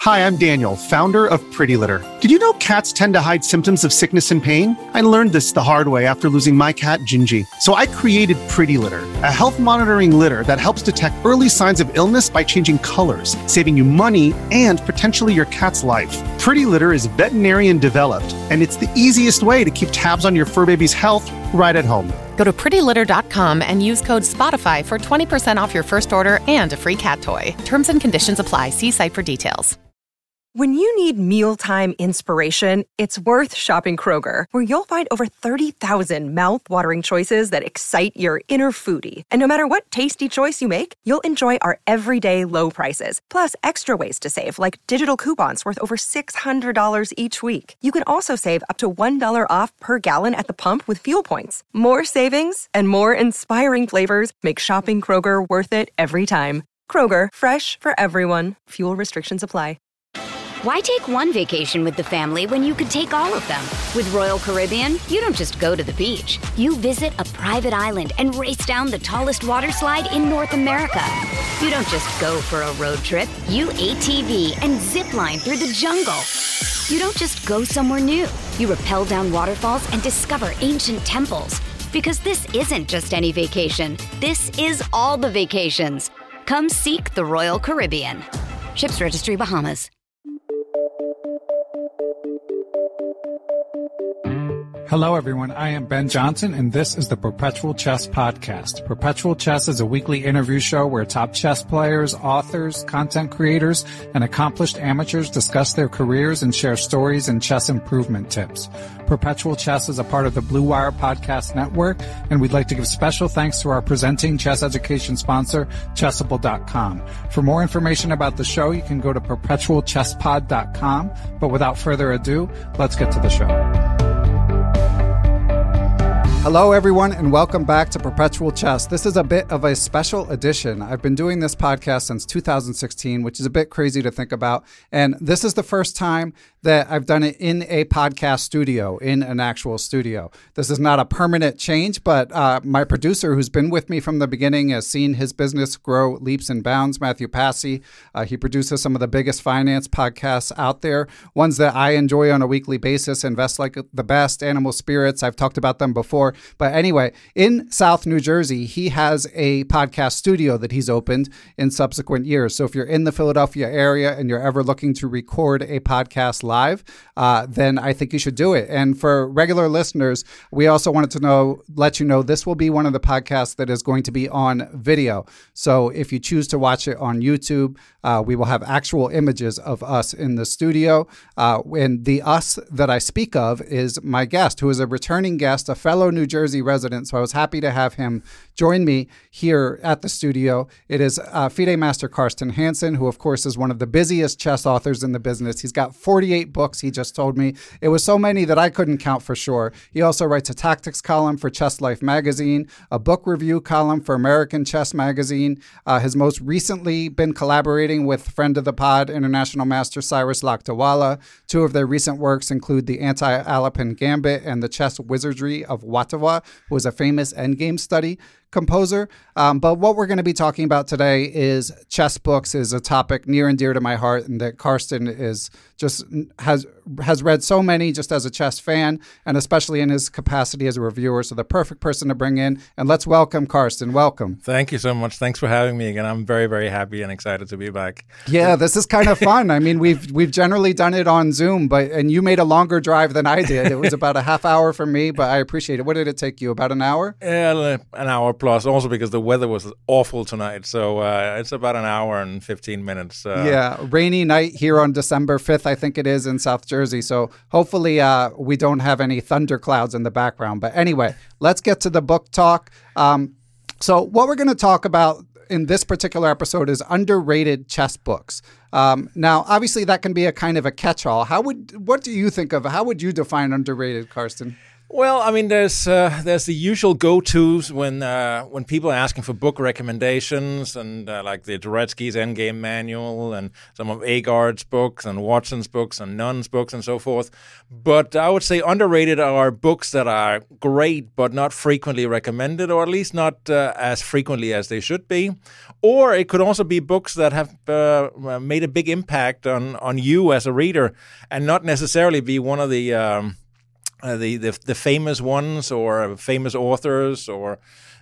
Hi, I'm Daniel, founder of Pretty Litter. Did you know cats tend to hide symptoms of sickness and pain? I learned this the hard way after losing my cat, Gingy. So I created Pretty Litter, a health monitoring litter that helps detect early signs of illness by changing colors, saving you money and potentially your cat's life. Pretty Litter is veterinarian developed, and it's the easiest way to keep tabs on your fur baby's health right at home. Go to prettylitter.com and use code SPOTIFY for 20% off your first order and a free cat toy. Terms and conditions apply. See site for details. When you need mealtime inspiration, it's worth shopping Kroger, where you'll find over 30,000 mouth-watering choices that excite your inner foodie. And no matter what tasty choice you make, you'll enjoy our everyday low prices, plus extra ways to save, like digital coupons worth over $600 each week. You can also save up to $1 off per gallon at the pump with fuel points. More savings and more inspiring flavors make shopping Kroger worth it every time. Kroger, fresh for everyone. Fuel restrictions apply. Why take one vacation with the family when you could take all of them? With Royal Caribbean, you don't just go to the beach. You visit a private island and race down the tallest water slide in North America. You don't just go for a road trip. You ATV and zip line through the jungle. You don't just go somewhere new. You rappel down waterfalls and discover ancient temples. Because this isn't just any vacation. This is all the vacations. Come seek the Royal Caribbean. Ships Registry, Bahamas. Hello, everyone. I am Ben Johnson, and this is the Perpetual Chess Podcast. Perpetual Chess is a weekly interview show where top chess players, authors, content creators, and accomplished amateurs discuss their careers and share stories and chess improvement tips. Perpetual Chess is a part of the Blue Wire Podcast Network, and we'd like to give special thanks to our presenting chess education sponsor, Chessable.com. For more information about the show, you can go to perpetualchesspod.com. But without further ado, let's get to the show. Hello, everyone, and welcome back to Perpetual Chess. This is a bit of a special edition. I've been doing this podcast since 2016, which is a bit crazy to think about. And this is the first time that I've done it in a podcast studio, in an actual studio. This is not a permanent change, but my producer, who's been with me from the beginning, has seen his business grow leaps and bounds, Matthew Passy. He produces some of the biggest finance podcasts out there, ones that I enjoy on a weekly basis, Invest Like the Best, Animal Spirits. I've talked about them before. But anyway, in South New Jersey, he has a podcast studio that he's opened in subsequent years. So if you're in the Philadelphia area and you're ever looking to record a podcast live, then I think you should do it. And for regular listeners, we also wanted to let you know this will be one of the podcasts that is going to be on video. So if you choose to watch it on YouTube, we will have actual images of us in the studio. And the us that I speak of is my guest, who is a returning guest, a fellow New Jersey resident. So I was happy to have him join me here at the studio. It is FIDE Master Karsten Hansen, who of course is one of the busiest chess authors in the business. He's got 48 books, he just told me. It was so many that I couldn't count for sure. He also writes a tactics column for Chess Life magazine, a book review column for American Chess magazine. Has most recently been collaborating with friend of the pod, International Master Cyrus Lakdawala. Two of their recent works include The Anti-Alapin Gambit and The Chess Wizardry of Watawa, who was a famous endgame study composer. But what we're going to be talking about today is chess books, is a topic near and dear to my heart, and that Karsten is just has read so many just as a chess fan, and especially in his capacity as a reviewer. So the perfect person to bring in. And let's welcome Karsten. Welcome. Thank you so much. Thanks for having me again. I'm very, very happy and excited to be back. Yeah, this is kind of fun. I mean, we've generally done it on Zoom, and you made a longer drive than I did. It was about a half hour for me, but I appreciate it. What did it take you? About an hour? Yeah, an hour plus. Also because the weather was awful tonight, so it's about an hour and 15 minutes. Yeah, rainy night here on December 5th, I think it is, in South Jersey. So hopefully we don't have any thunderclouds in the background. But anyway, let's get to the book talk. So what we're going to talk about in this particular episode is underrated chess books. Now, obviously, that can be a kind of a catch-all. What do you think of? How would you define underrated, Karsten? Well, I mean, there's the usual go-tos when people are asking for book recommendations, and like the Dvoretsky's Endgame Manual, and some of Agard's books, and Watson's books, and Nunn's books, and so forth. But I would say underrated are books that are great but not frequently recommended, or at least not as frequently as they should be. Or it could also be books that have made a big impact on you as a reader, and not necessarily be one of the famous ones or famous authors, or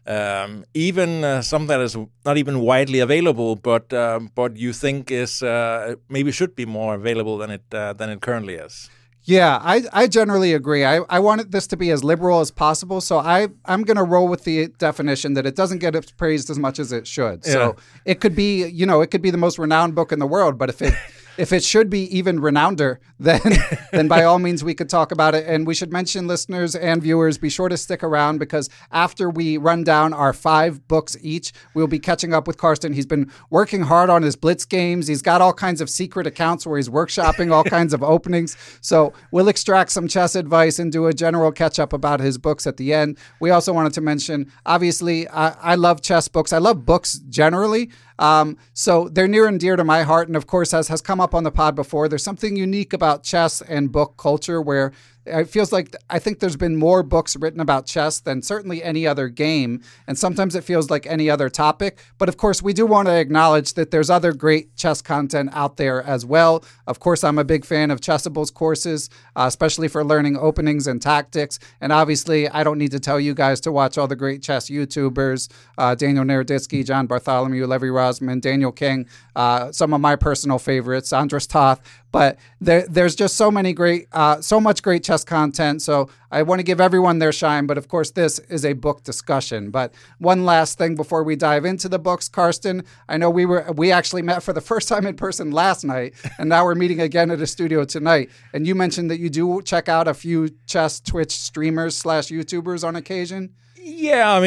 even some that is not even widely available, but you think is maybe should be more available than it currently is. Yeah, I generally agree. I wanted this to be as liberal as possible, so I'm going to roll with the definition that it doesn't get praised as much as it should. Yeah. So it could be, it could be the most renowned book in the world, but if it should be even renounder, then by all means we could talk about it. And we should mention, listeners and viewers, be sure to stick around, because after we run down our 5 books each, we'll be catching up with Karsten. He's been working hard on his Blitz games. He's got all kinds of secret accounts where he's workshopping all kinds of openings. So we'll extract some chess advice and do a general catch up about his books at the end. We also wanted to mention, obviously, I love chess books. I love books generally. So they're near and dear to my heart. And of course, as has come up on the pod before, there's something unique about chess and book culture where it feels like I think there's been more books written about chess than certainly any other game. And sometimes it feels like any other topic. But of course, we do want to acknowledge that there's other great chess content out there as well. Of course, I'm a big fan of Chessable's courses, especially for learning openings and tactics. And obviously, I don't need to tell you guys to watch all the great chess YouTubers, Daniel Naroditsky, John Bartholomew, Levy Rosman, Daniel King, some of my personal favorites, Andras Toth. But there's just so much great chess content. So I want to give everyone their shine. But of course, this is a book discussion. But one last thing before we dive into the books, Karsten, I know we actually met for the first time in person last night, and now we're meeting again at a studio tonight. And you mentioned that you do check out a few chess Twitch streamers / YouTubers on occasion. Yeah, I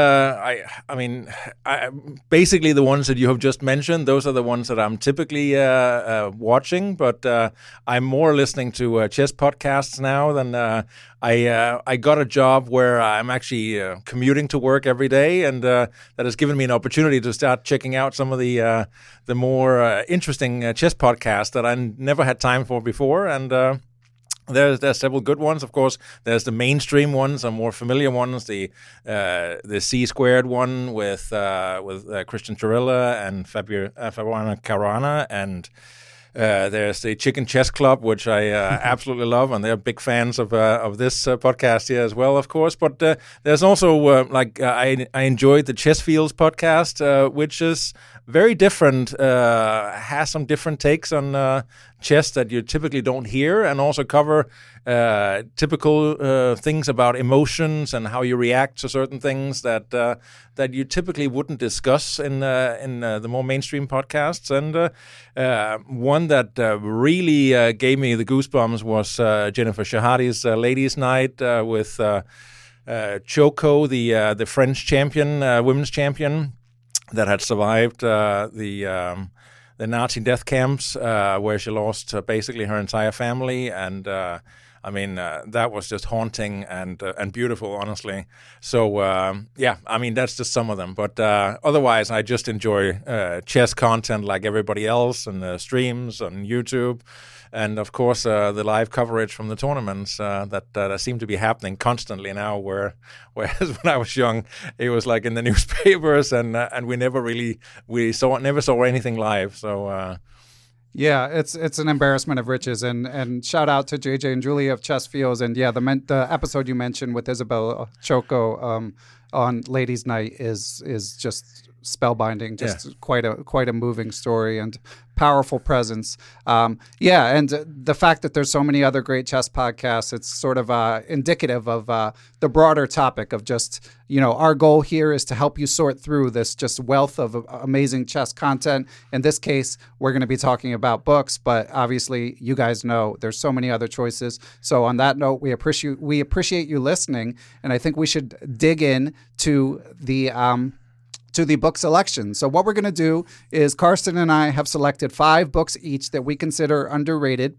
mean, basically the ones that you have just mentioned, those are the ones that I'm typically watching. But I'm more listening to chess podcasts now than I got a job where I'm actually commuting to work every day, and that has given me an opportunity to start checking out some of the more interesting chess podcasts that I never had time for before, and. There's several good ones, of course. There's the mainstream ones, some more familiar ones. The C² one with Christian Chirilla and Fabiana Caruana, and there's the Chicken Chess Club, which I absolutely love, and they're big fans of this podcast here as well, of course. But there's also I enjoyed the Chess Fields podcast, which is very different, has some different takes on chess that you typically don't hear, and also cover typical things about emotions and how you react to certain things that you typically wouldn't discuss in the more mainstream podcasts. And one that really gave me the goosebumps was Jennifer Shahadi's Ladies' Night with Choco, the French champion, women's champion, that had survived the Nazi death camps, where she lost basically her entire family, and that was just haunting and beautiful, honestly. So that's just some of them. But otherwise, I just enjoy chess content like everybody else, and streams on YouTube. And of course, the live coverage from the tournaments that seem to be happening constantly now. Whereas when I was young, it was like in the newspapers, and we never saw anything live. So. Yeah, it's an embarrassment of riches, and shout out to JJ and Julia of Chess Fields, and yeah, the episode you mentioned with Isabel Choco on Ladies' Night is just spellbinding, just quite a moving story and powerful presence. And the fact that there's so many other great chess podcasts, it's sort of indicative of the broader topic of just, our goal here is to help you sort through this just wealth of amazing chess content. In this case, we're going to be talking about books, but obviously you guys know there's so many other choices. So on that note, we appreciate you listening, and I think we should dig in to the book selection. So what we're going to do is Karsten and I have selected 5 books each that we consider underrated.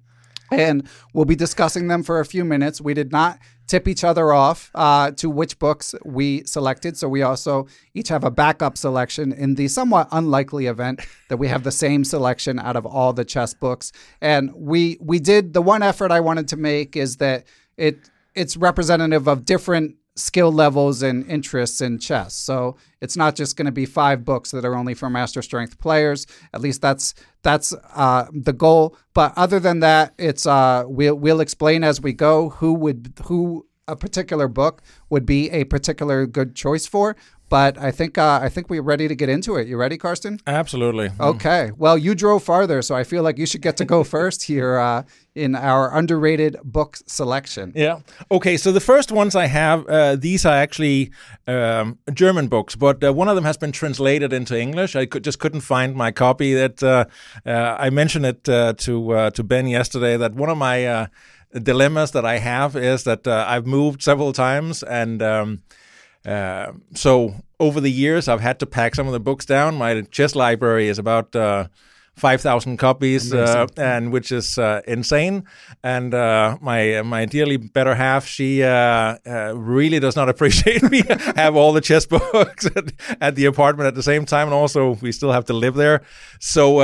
And we'll be discussing them for a few minutes. We did not tip each other off to which books we selected. So we also each have a backup selection in the somewhat unlikely event that we have the same selection out of all the chess books. And we did, the one effort I wanted to make is that it's representative of different skill levels and interests in chess. So it's not just going to be 5 books that are only for master strength players. At least that's the goal. But other than that, it's we'll explain as we go who a particular book would be a particular good choice for. But I think we're ready to get into it. You ready, Karsten? Absolutely. Okay. Well, you drove farther, so I feel like you should get to go first here in our underrated book selection. Yeah. Okay, so the first ones I have, these are actually German books, but one of them has been translated into English. I just couldn't find my copy. That I mentioned it to Ben yesterday, that one of my dilemmas that I have is that I've moved several times, and so over the years, I've had to pack some of the books down. My chess library is about 5,000 copies, and which is insane. And my dearly better half, she really does not appreciate me have all the chess books at the apartment at the same time, and also we still have to live there. So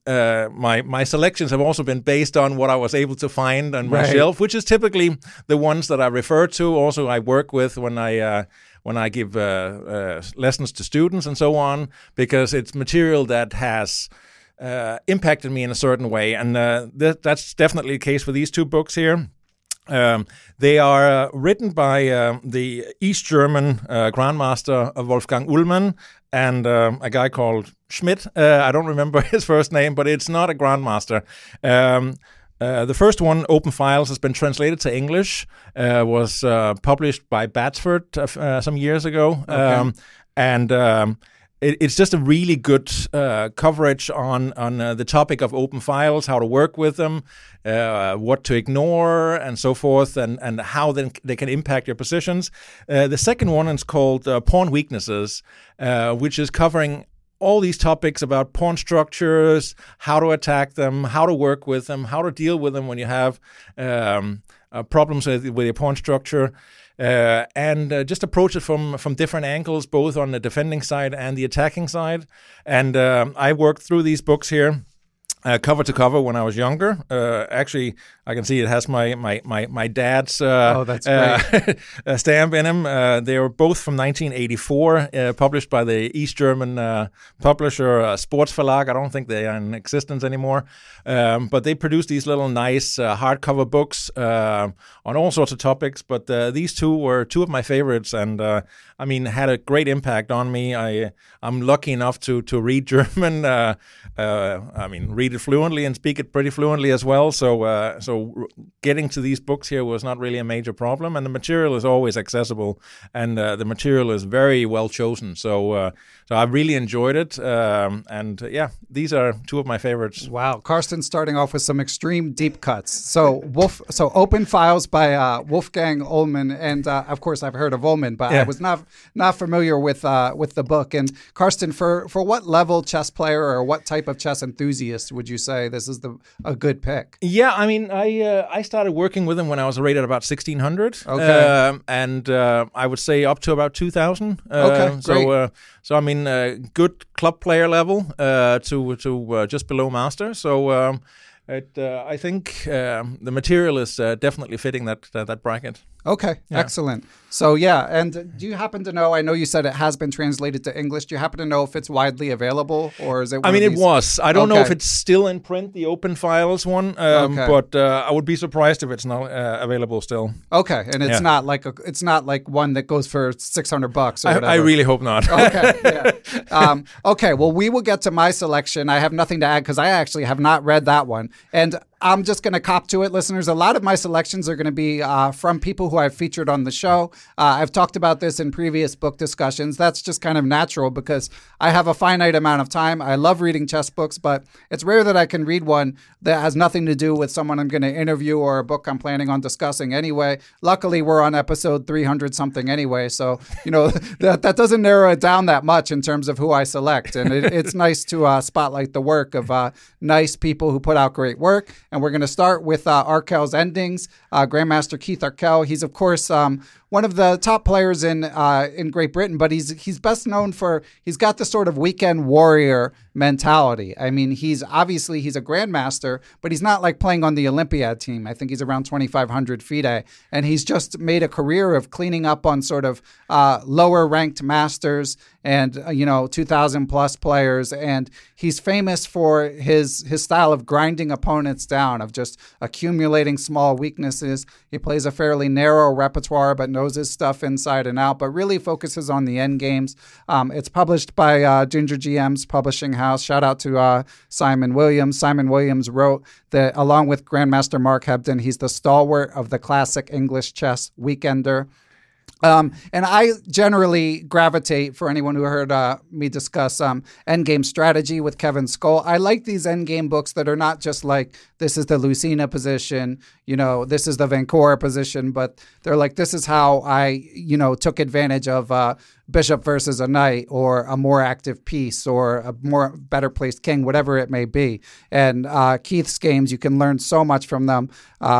my selections have also been based on what I was able to find on my shelf, which is typically the ones that I refer to. Also, I work with when I give lessons to students and so on, because it's material that has impacted me in a certain way. And that's definitely the case for these 2 books here. They are written by the East German Grandmaster Wolfgang Ullmann and a guy called Schmidt. I don't remember his first name, but it's not a Grandmaster. The first one, Open Files, has been translated to English, was published by Batsford some years ago. Okay. It's just a really good coverage on the topic of open files, how to work with them, what to ignore, and so forth, and how then they can impact your positions. The second one is called Pawn Weaknesses, which is covering all these topics about pawn structures, how to attack them, how to work with them, how to deal with them when you have problems with your pawn structure. And just approach it from different angles, both on the defending side and the attacking side. And I worked through these books here, cover to cover, when I was younger. Actually, I can see it has my dad's stamp in them. They were both from 1984, published by the East German publisher Sportsverlag. I don't think they are in existence anymore. But they produced these little nice hardcover books on all sorts of topics. But these 2 were 2 of my favorites, and had a great impact on me. I'm lucky enough to read German. Read it fluently and speak it pretty fluently as well. So getting to these books here was not really a major problem, and the material is always accessible, and the material is very well chosen. So I really enjoyed it, these are 2 of my favorites. Wow, Karsten starting off with some extreme deep cuts. So Open Files by Wolfgang Ullmann, and of course I've heard of Ullmann, but I was not familiar with the book. And Karsten, for what level chess player or what type of chess enthusiast would you say this is a good pick? Yeah, I started working with him when I was rated about 1600. Okay. And I would say up to about 2000. Okay, great. Good club player level to just below master. So I think the material is definitely fitting that bracket. Okay, excellent. So and do you happen to know, I know you said it has been translated to English, do you happen to know if it's widely available, or is it it was. I don't know if it's still in print, the Open Files one, but I would be surprised if it's not available still. Okay, and it's not like one that goes for $600 or whatever. I really hope not. Okay, okay, well, we will get to my selection. I have nothing to add because I actually have not read that one. And I'm just going to cop to it, listeners. A lot of my selections are going to be from people who I've featured on the show. I've talked about this in previous book discussions. That's just kind of natural because I have a finite amount of time. I love reading chess books, but it's rare that I can read one that has nothing to do with someone I'm going to interview or a book I'm planning on discussing anyway. Luckily, we're on episode 300 something anyway, so that doesn't narrow it down that much in terms of who I select. And it's nice to spotlight the work of nice people who put out great work. And we're going to start with Arkell's endings. Grandmaster Keith Arkell, he's, of course, one of the top players in Great Britain, but he's best known for, he's got the sort of weekend warrior mentality. I mean, he's a grandmaster, but he's not like playing on the Olympiad team. I think he's around 2,500 FIDE, and he's just made a career of cleaning up on sort of lower ranked masters and 2,000 plus players. And he's famous for his style of grinding opponents down, of just accumulating small weaknesses. He plays a fairly narrow repertoire, but knows his stuff inside and out, but really focuses on the end games. It's published by Ginger GM's publishing house. Shout out to Simon Williams. Simon Williams wrote that, along with Grandmaster Mark Hebden, he's the stalwart of the classic English chess weekender. And I generally gravitate, for anyone who heard me discuss endgame strategy with Kevin Skoll, I like these endgame books that are not just like, this is the Lucina position, this is the Vancouver position, but they're like, this is how I, took advantage of bishop versus a knight, or a more active piece, or a more better placed king, whatever it may be. And Keith's games, you can learn so much from them.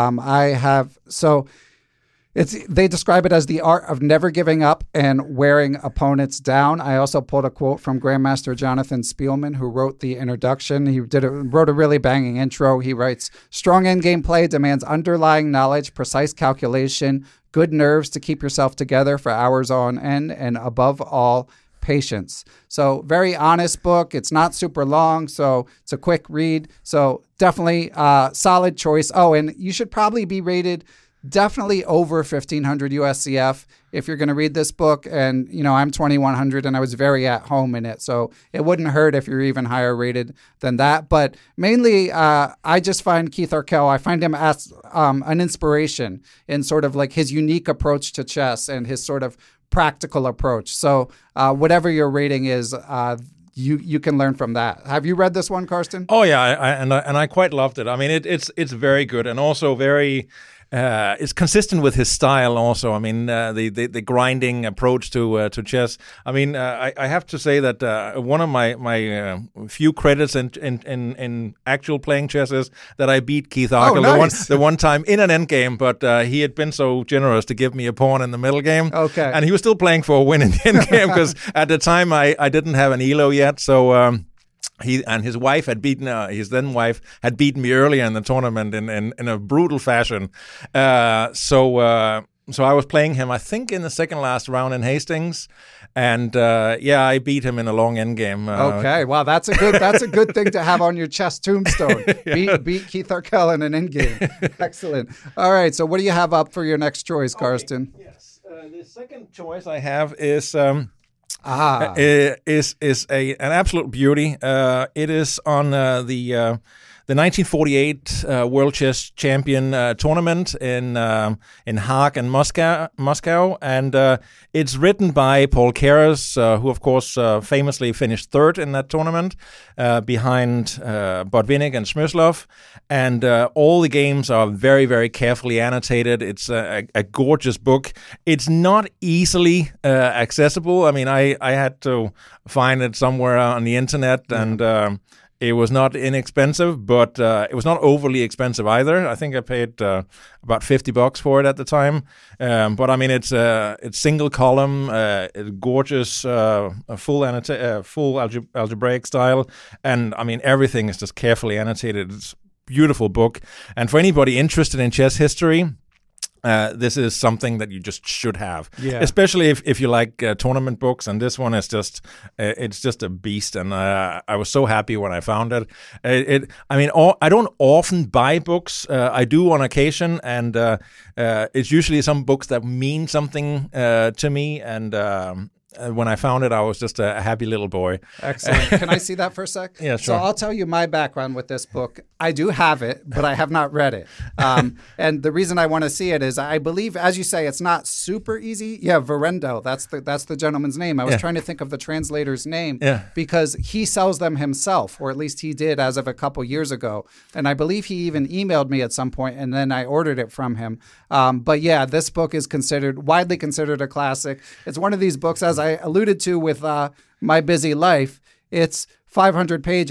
They describe it as the art of never giving up and wearing opponents down. I also pulled a quote from Grandmaster Jonathan Spielman, who wrote the introduction. He wrote a really banging intro. He writes, "Strong endgame play demands underlying knowledge, precise calculation, good nerves to keep yourself together for hours on end, and above all, patience." So very honest book. It's not super long, so it's a quick read. So definitely solid choice. Oh, and you should probably be rated definitely over 1,500 USCF if you're going to read this book. And, I'm 2,100 and I was very at home in it. So it wouldn't hurt if you're even higher rated than that. But mainly, I just find Keith Arkell, I find him as an inspiration in sort of like his unique approach to chess and his sort of practical approach. So whatever your rating is, you can learn from that. Have you read this one, Karsten? Oh yeah, I quite loved it. I mean, it's very good, and also very. It's consistent with his style also. I mean, the grinding approach to chess. I mean, I have to say that one of my few credits in actual playing chess is that I beat Keith Arkell the one time in an endgame, but he had been so generous to give me a pawn in the middle game. Okay. And he was still playing for a win in the endgame because at the time I didn't have an ELO yet, so. He and his wife had beaten his then wife had beaten me earlier in the tournament in a brutal fashion. So I was playing him, I think, in the second last round in Hastings, and I beat him in a long endgame. Okay, wow, that's a good thing to have on your chess tombstone. Beat Keith Arkell in an endgame. Excellent. All right, so what do you have up for your next choice, Karsten? Okay, yes, the second choice I have is. Is an absolute beauty. It is on the 1948 World Chess Champion tournament in Hague and Moscow, and it's written by Paul Keres, who of course famously finished third in that tournament, behind Botvinnik and Smyslov, and all the games are very, very carefully annotated. It's a gorgeous book. It's not easily accessible. I mean, I had to find it somewhere on the internet, and it was not inexpensive, but it was not overly expensive either. I think I paid about $50 for it at the time. But I mean, it's single column, it's gorgeous, full algebraic style, and I mean everything is just carefully annotated. It's a beautiful book, and for anybody interested in chess history. This is something that you just should have, especially if you like tournament books. And this one is just a beast. And I was so happy when I found it. I don't often buy books. I do on occasion, and it's usually some books that mean something to me. And when I found it, I was just a happy little boy. Excellent. Can I see that for a sec? Yeah, sure. So I'll tell you my background with this book. I do have it, but I have not read it. And the reason I want to see it is I believe, as you say, it's not super easy. Yeah, Verendo. That's the gentleman's name. I was trying to think of the translator's name because he sells them himself, or at least he did as of a couple years ago. And I believe he even emailed me at some point, and then I ordered it from him. But yeah, this book is widely considered a classic. It's one of these books, as I alluded to with My Busy Life. It's 500 pages.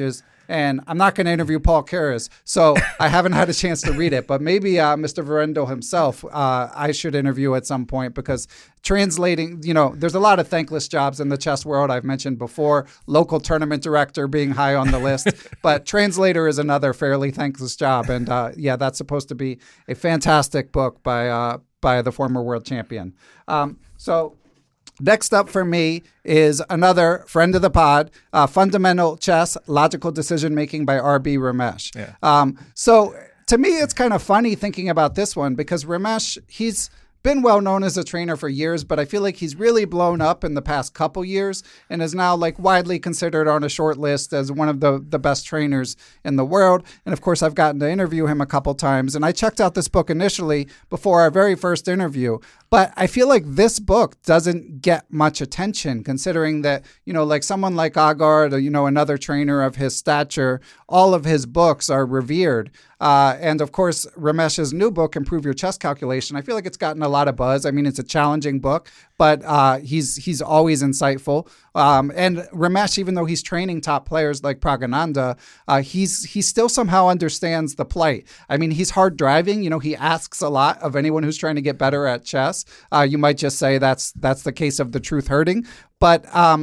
And I'm not going to interview Paul Keres, so I haven't had a chance to read it. But maybe Mr. Verendo himself, I should interview at some point, because translating, there's a lot of thankless jobs in the chess world. I've mentioned before, local tournament director being high on the list, but translator is another fairly thankless job. And that's supposed to be a fantastic book by the former world champion. So next up for me is another friend of the pod, Fundamental Chess, Logical Decision Making by R.B. Ramesh. Yeah. So to me, it's kind of funny thinking about this one, because Ramesh, he's been well known as a trainer for years, but I feel like he's really blown up in the past couple years and is now like widely considered on a short list as one of the best trainers in the world. And of course, I've gotten to interview him a couple times, and I checked out this book initially before our very first interview. But I feel like this book doesn't get much attention, considering that, like someone like Agard, another trainer of his stature, all of his books are revered. And of course, Ramesh's new book, Improve Your Chess Calculation, I feel like it's gotten a lot of buzz. I mean, it's a challenging book, but he's always insightful. And Ramesh, even though he's training top players like Praggnanandhaa, he still somehow understands the plight. I mean, he's hard driving. He asks a lot of anyone who's trying to get better at chess. You might just say that's the case of the truth hurting, but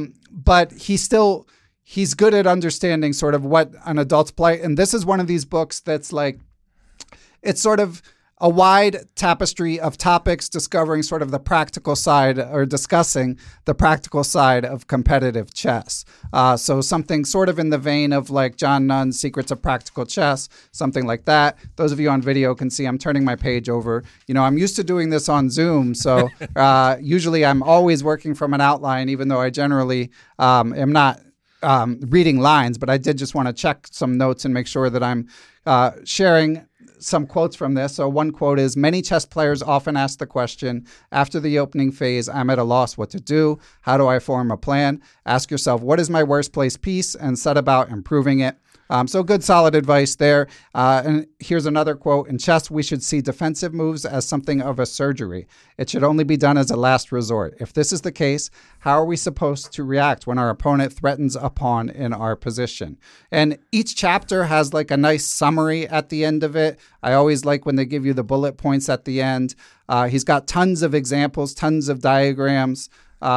he's good at understanding sort of what an adult's plight. And this is one of these books that's like, it's sort of a wide tapestry of topics discovering sort of the practical side, or discussing the practical side of competitive chess. So something sort of in the vein of like John Nunn's Secrets of Practical Chess, something like that. Those of you on video can see I'm turning my page over. I'm used to doing this on Zoom, so usually I'm always working from an outline, even though I generally am not reading lines, but I did just want to check some notes and make sure that I'm sharing some quotes from this. So one quote is, "Many chess players often ask the question, after the opening phase, I'm at a loss what to do. How do I form a plan? Ask yourself, what is my worst placed piece, and set about improving it." So good, solid advice there. And here's another quote. "In chess, we should see defensive moves as something of a surgery. It should only be done as a last resort. If this is the case, how are we supposed to react when our opponent threatens a pawn in our position?" And each chapter has like a nice summary at the end of it. I always like when they give you the bullet points at the end. He's got tons of examples, tons of diagrams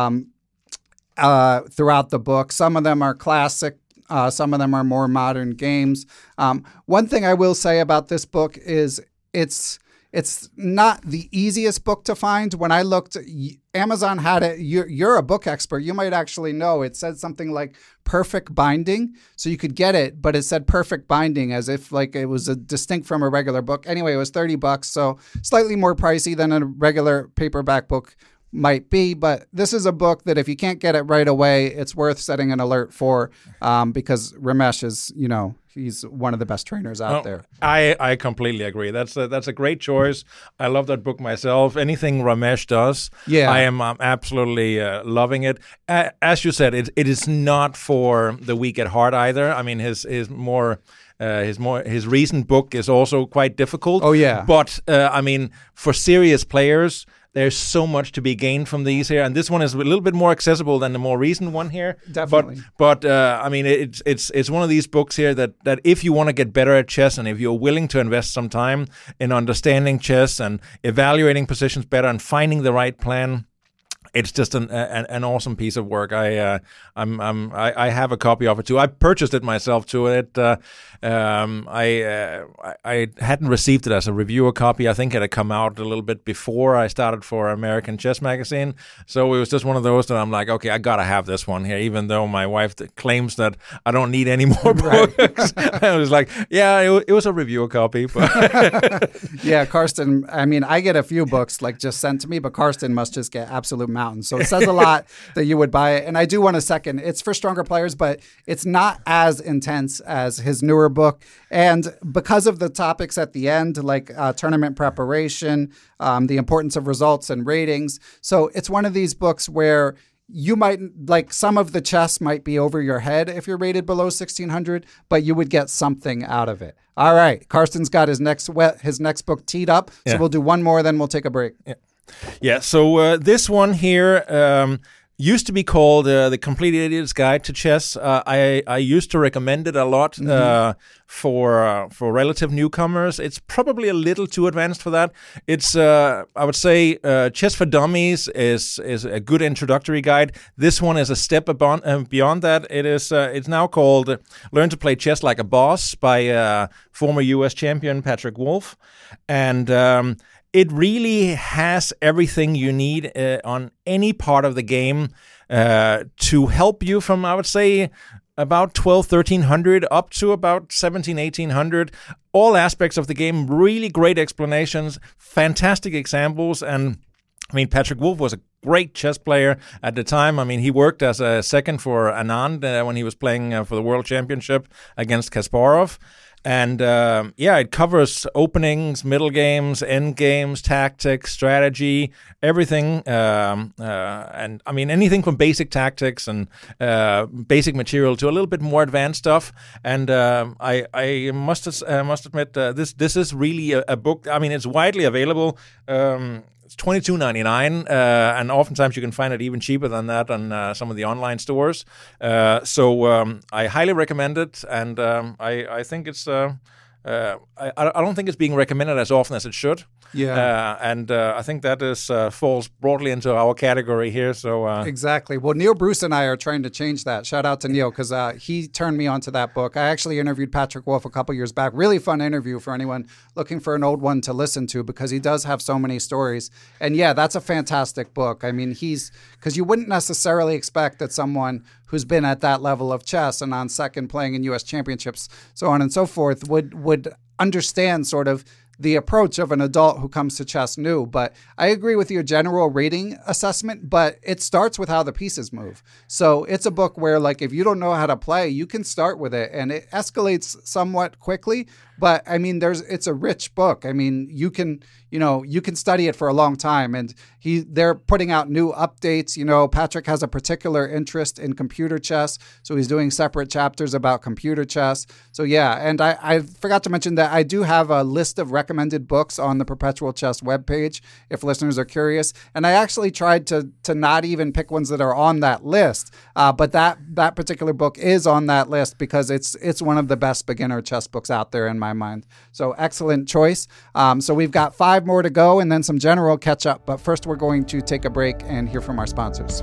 throughout the book. Some of them are classic. Some of them are more modern games. One thing I will say about this book is it's not the easiest book to find. When I looked, Amazon had it. You're a book expert. You might actually know. It said something like perfect binding. So you could get it, but it said perfect binding as if like it was distinct from a regular book. Anyway, it was $30, so slightly more pricey than a regular paperback book might be, but this is a book that if you can't get it right away, it's worth setting an alert for, because Ramesh is, he's one of the best trainers out there. I completely agree. That's a great choice. I love that book myself. Anything Ramesh does, I am absolutely loving it. As you said, it is not for the weak at heart either. I mean, his recent book is also quite difficult. Oh yeah, but I mean, for serious players, there's so much to be gained from these here, and this one is a little bit more accessible than the more recent one here. Definitely. But I mean, it's one of these books here that if you want to get better at chess, and if you're willing to invest some time in understanding chess and evaluating positions better and finding the right plan, it's just an awesome piece of work. I have a copy of it too. I purchased it myself too. I hadn't received it as a reviewer copy. I think it had come out a little bit before I started for American Chess Magazine. So it was just one of those that I'm like, okay, I gotta have this one here, even though my wife claims that I don't need any more books. I was like, yeah, it was a reviewer copy. But yeah, Karsten. I mean, I get a few books like just sent to me, but Karsten must just get absolute mountains. So it says a lot that you would buy it. And I do want to second, it's for stronger players, but it's not as intense as his newer book. And because of the topics at the end, like tournament preparation, the importance of results and ratings. So it's one of these books where you might, like, some of the chess might be over your head if you're rated below 1600, but you would get something out of it. All right. Karsten's got his next book teed up. So we'll do one more, then we'll take a break. Yeah, so this one here, used to be called The Complete Idiot's Guide to Chess. I used to recommend it a lot for relative newcomers. It's probably a little too advanced for that. It's I would say Chess for Dummies is a good introductory guide. This one is a step beyond that. It's now called Learn to Play Chess Like a Boss by former U.S. champion Patrick Wolf, and it really has everything you need on any part of the game to help you from, I would say, about 1300 up to about 1800. All aspects of the game, really great explanations, fantastic examples, and I mean, Patrick Wolf was a great chess player at the time. I mean, he worked as a second for Anand when he was playing for the World Championship against Kasparov. And it covers openings, middle games, end games, tactics, strategy, everything. And I mean, anything from basic tactics and basic material to a little bit more advanced stuff. And I must admit, this is really a book. I mean, it's widely available. It's $22.99, and oftentimes you can find it even cheaper than that on some of the online stores. So I highly recommend it, and I think it's. I don't think it's being recommended as often as it should. Yeah, and I think that falls broadly into our category here. So exactly. Well, Neil Bruce and I are trying to change that. Shout out to Neil because he turned me onto that book. I actually interviewed Patrick Wolf a couple years back. Really fun interview for anyone looking for an old one to listen to because he does have so many stories. And yeah, that's a fantastic book. I mean, because you wouldn't necessarily expect that someone who's been at that level of chess and on second playing in U.S. championships, so on and so forth, would understand sort of the approach of an adult who comes to chess new. But I agree with your general rating assessment, but it starts with how the pieces move. So it's a book where, like, if you don't know how to play, you can start with it, and it escalates somewhat quickly. But I mean, it's a rich book. I mean, you can study it for a long time, and they're putting out new updates. You know, Patrick has a particular interest in computer chess, so he's doing separate chapters about computer chess. So yeah, and I forgot to mention that I do have a list of recommended books on the Perpetual Chess webpage if listeners are curious. And I actually tried to not even pick ones that are on that list, but that particular book is on that list because it's one of the best beginner chess books out there in my mind. So excellent choice. So we've got 5 more to go and then some general catch up. But first, we're going to take a break and hear from our sponsors.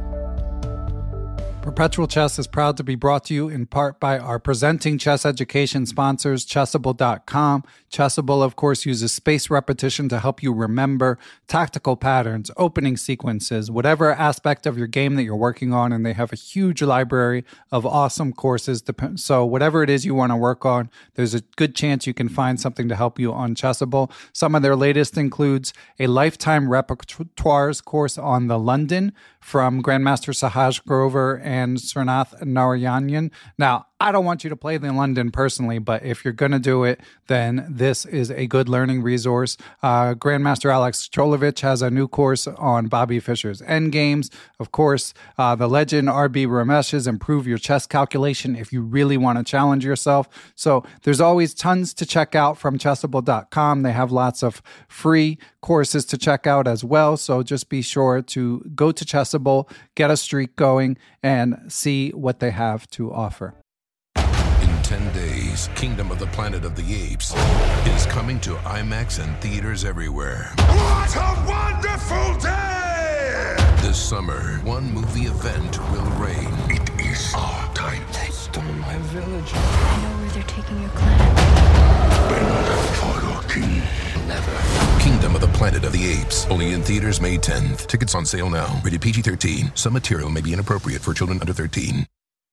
Perpetual Chess is proud to be brought to you in part by our presenting chess education sponsors, Chessable.com. Chessable, of course, uses spaced repetition to help you remember tactical patterns, opening sequences, whatever aspect of your game that you're working on, and they have a huge library of awesome courses. So whatever it is you want to work on, there's a good chance you can find something to help you on Chessable. Some of their latest includes a lifetime repertoires course on the London from Grandmaster Sahaj Grover and Srinath Narayanan. Now, I don't want you to play the London personally, but if you're going to do it, then this is a good learning resource. Grandmaster Alex Cholovich has a new course on Bobby Fischer's Endgames. Of course, the legend R.B. Ramesh's Improve Your Chess Calculation if you really want to challenge yourself. So there's always tons to check out from Chessable.com. They have lots of free courses to check out as well. So just be sure to go to Chessable, get a streak going, and see what they have to offer. 10 days, Kingdom of the Planet of the Apes is coming to IMAX and theaters everywhere. What a wonderful day! This summer, one movie event will reign. It is our time. They stole my village. I know where they're taking your clan. Bend for your king. Never. Kingdom of the Planet of the Apes. Only in theaters May 10th. Tickets on sale now. Rated PG-13. Some material may be inappropriate for children under 13.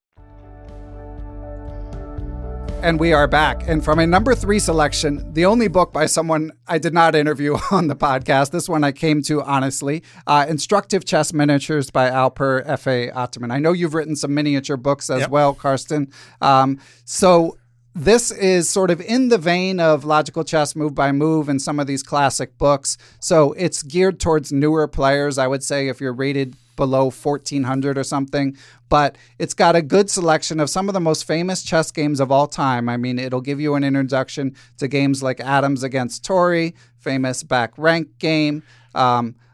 And we are back. And from a number 3 selection, the only book by someone I did not interview on the podcast, this one I came to honestly, Instructive Chess Miniatures by Alper F.A. Ataman. I know you've written some miniature books as well, Karsten. So this is sort of in the vein of Logical Chess Move by Move and some of these classic books. So it's geared towards newer players, I would say, if you're rated below 1400 or something, but it's got a good selection of some of the most famous chess games of all time. I mean, it'll give you an introduction to games like Adams against Torrey, famous back rank game,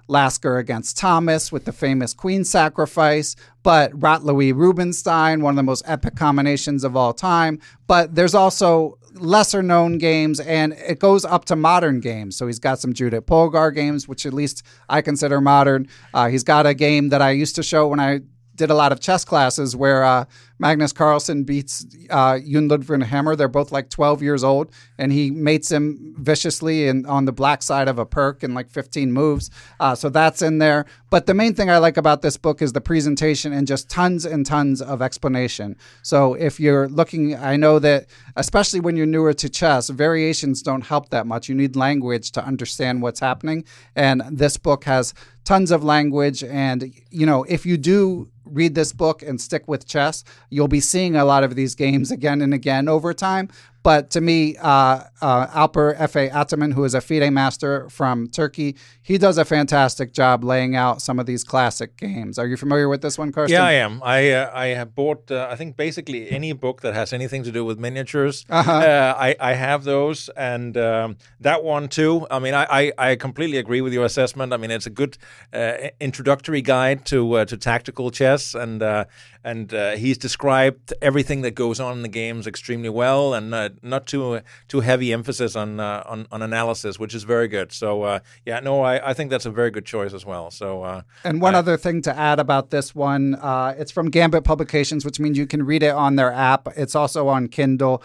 Lasker against Thomas with the famous Queen sacrifice, but Louis Rubinstein, one of the most epic combinations of all time. But there's also lesser known games, and it goes up to modern games. So he's got some Judith Polgar games, which at least I consider modern. He's got a game that I used to show when I did a lot of chess classes where Magnus Carlsen beats Jon Ludvig Hammer. They're both like 12 years old, and he mates him viciously on the black side of a perk in like 15 moves. So that's in there. But the main thing I like about this book is the presentation and just tons and tons of explanation. So if you're looking, I know that especially when you're newer to chess, variations don't help that much. You need language to understand what's happening. And this book has tons of language. And, you know, if you do read this book and stick with chess, you'll be seeing a lot of these games again and again over time. But to me, Alper Efe Ataman, who is a FIDE master from Turkey, he does a fantastic job laying out some of these classic games. Are you familiar with this one, Karsten? Yeah, I am. I have bought, I think, basically any book that has anything to do with miniatures. I have those, and that one too. I mean, I completely agree with your assessment. I mean, it's a good introductory guide to tactical chess, and he's described everything that goes on in the games extremely well, and not too heavy emphasis on analysis, which is very good. So I think that's a very good choice as well. So and one other thing to add about this one, it's from Gambit Publications, which means you can read it on their app. It's also on Kindle.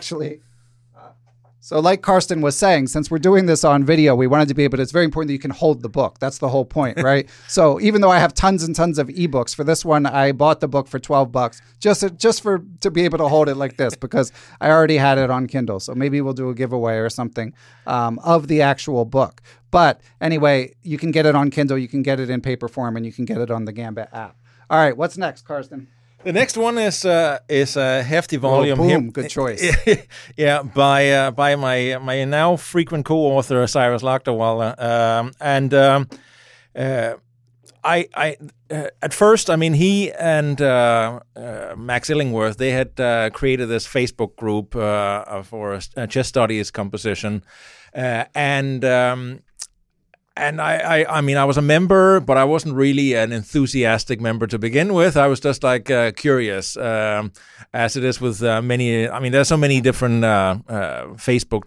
So like Karsten was saying, since we're doing this on video, we wanted to be able to, it's very important that you can hold the book. That's the whole point, right? So even though I have tons and tons of ebooks, for this one, I bought the book for $12 just to be able to hold it like this, because I already had it on Kindle. So maybe we'll do a giveaway or something of the actual book. But anyway, you can get it on Kindle, you can get it in paper form, and you can get it on the Gambit app. All right, what's next, Karsten? The next one is a hefty volume. Boom, here. Good choice. Yeah, by my now frequent co-author Cyrus Lakdawala, I at first, I mean, he and Max Illingworth, they had created this Facebook group for a chess studies composition, And I mean, I was a member, but I wasn't really an enthusiastic member to begin with. I was just like curious, as it is with many. I mean, there's so many different Facebook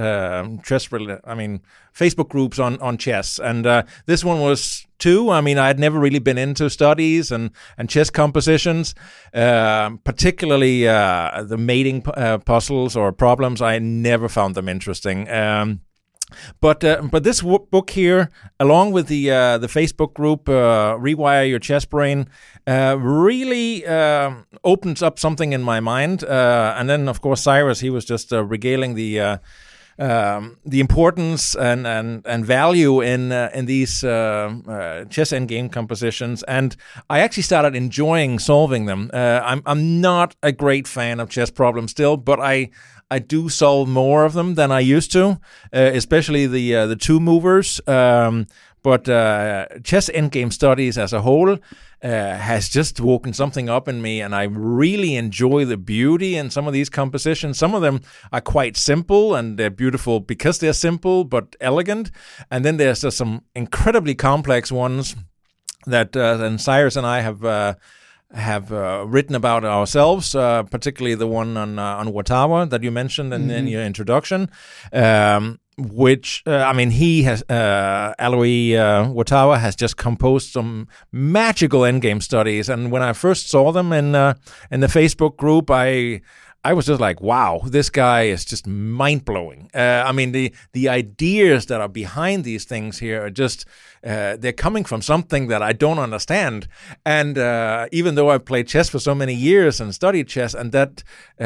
Facebook groups on chess, and this one was too. I mean, I had never really been into studies and chess compositions, particularly the mating puzzles or problems. I never found them interesting. But this book here, along with the Facebook group Rewire Your Chess Brain, really opens up something in my mind. And then, of course, Cyrus, he was just regaling the importance and value in these chess endgame compositions, and I actually started enjoying solving them. I'm not a great fan of chess problems still, but I do solve more of them than I used to, especially the two movers. But chess endgame studies as a whole has just woken something up in me, and I really enjoy the beauty in some of these compositions. Some of them are quite simple, and they're beautiful because they're simple but elegant. And then there's just some incredibly complex ones that and Cyrus and I have written about ourselves, particularly the one on Watawa that you mentioned in your introduction, which, I mean, he has, Alois Watawa has just composed some magical endgame studies, and when I first saw them in the Facebook group, I was just like, wow, this guy is just mind-blowing. I mean, the ideas that are behind these things here are just, they're coming from something that I don't understand. And even though I've played chess for so many years and studied chess, and that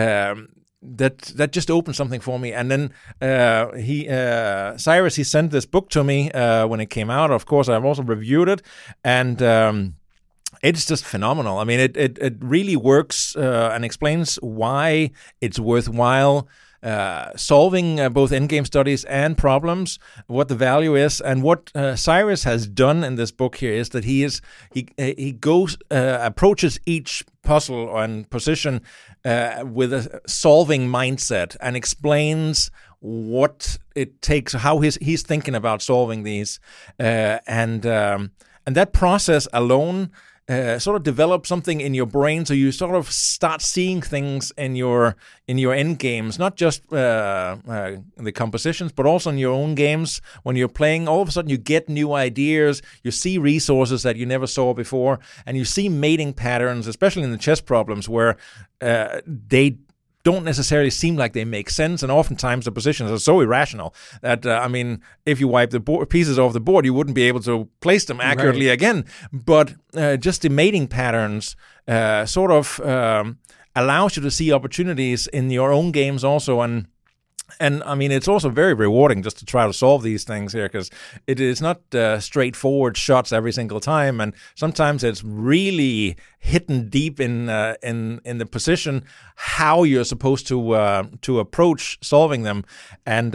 just opened something for me. And then Cyrus, he sent this book to me when it came out. Of course, I've also reviewed it, and it's just phenomenal. I mean, it really works and explains why it's worthwhile solving both endgame studies and problems, what the value is, and what Cyrus has done in this book here is that he approaches each puzzle and position with a solving mindset and explains what it takes, how he's thinking about solving these, and that process alone sort of develop something in your brain, so you sort of start seeing things in your end games, not just the compositions, but also in your own games. When you're playing, all of a sudden you get new ideas, you see resources that you never saw before, and you see mating patterns, especially in the chess problems, where they don't necessarily seem like they make sense, and oftentimes the positions are so irrational that, if you wipe the pieces off the board, you wouldn't be able to place them accurately again. But just the mating patterns sort of allows you to see opportunities in your own games also, and I mean, it's also very rewarding just to try to solve these things here, because it is not straightforward shots every single time, and sometimes it's really hidden deep in the position how you're supposed to approach solving them. And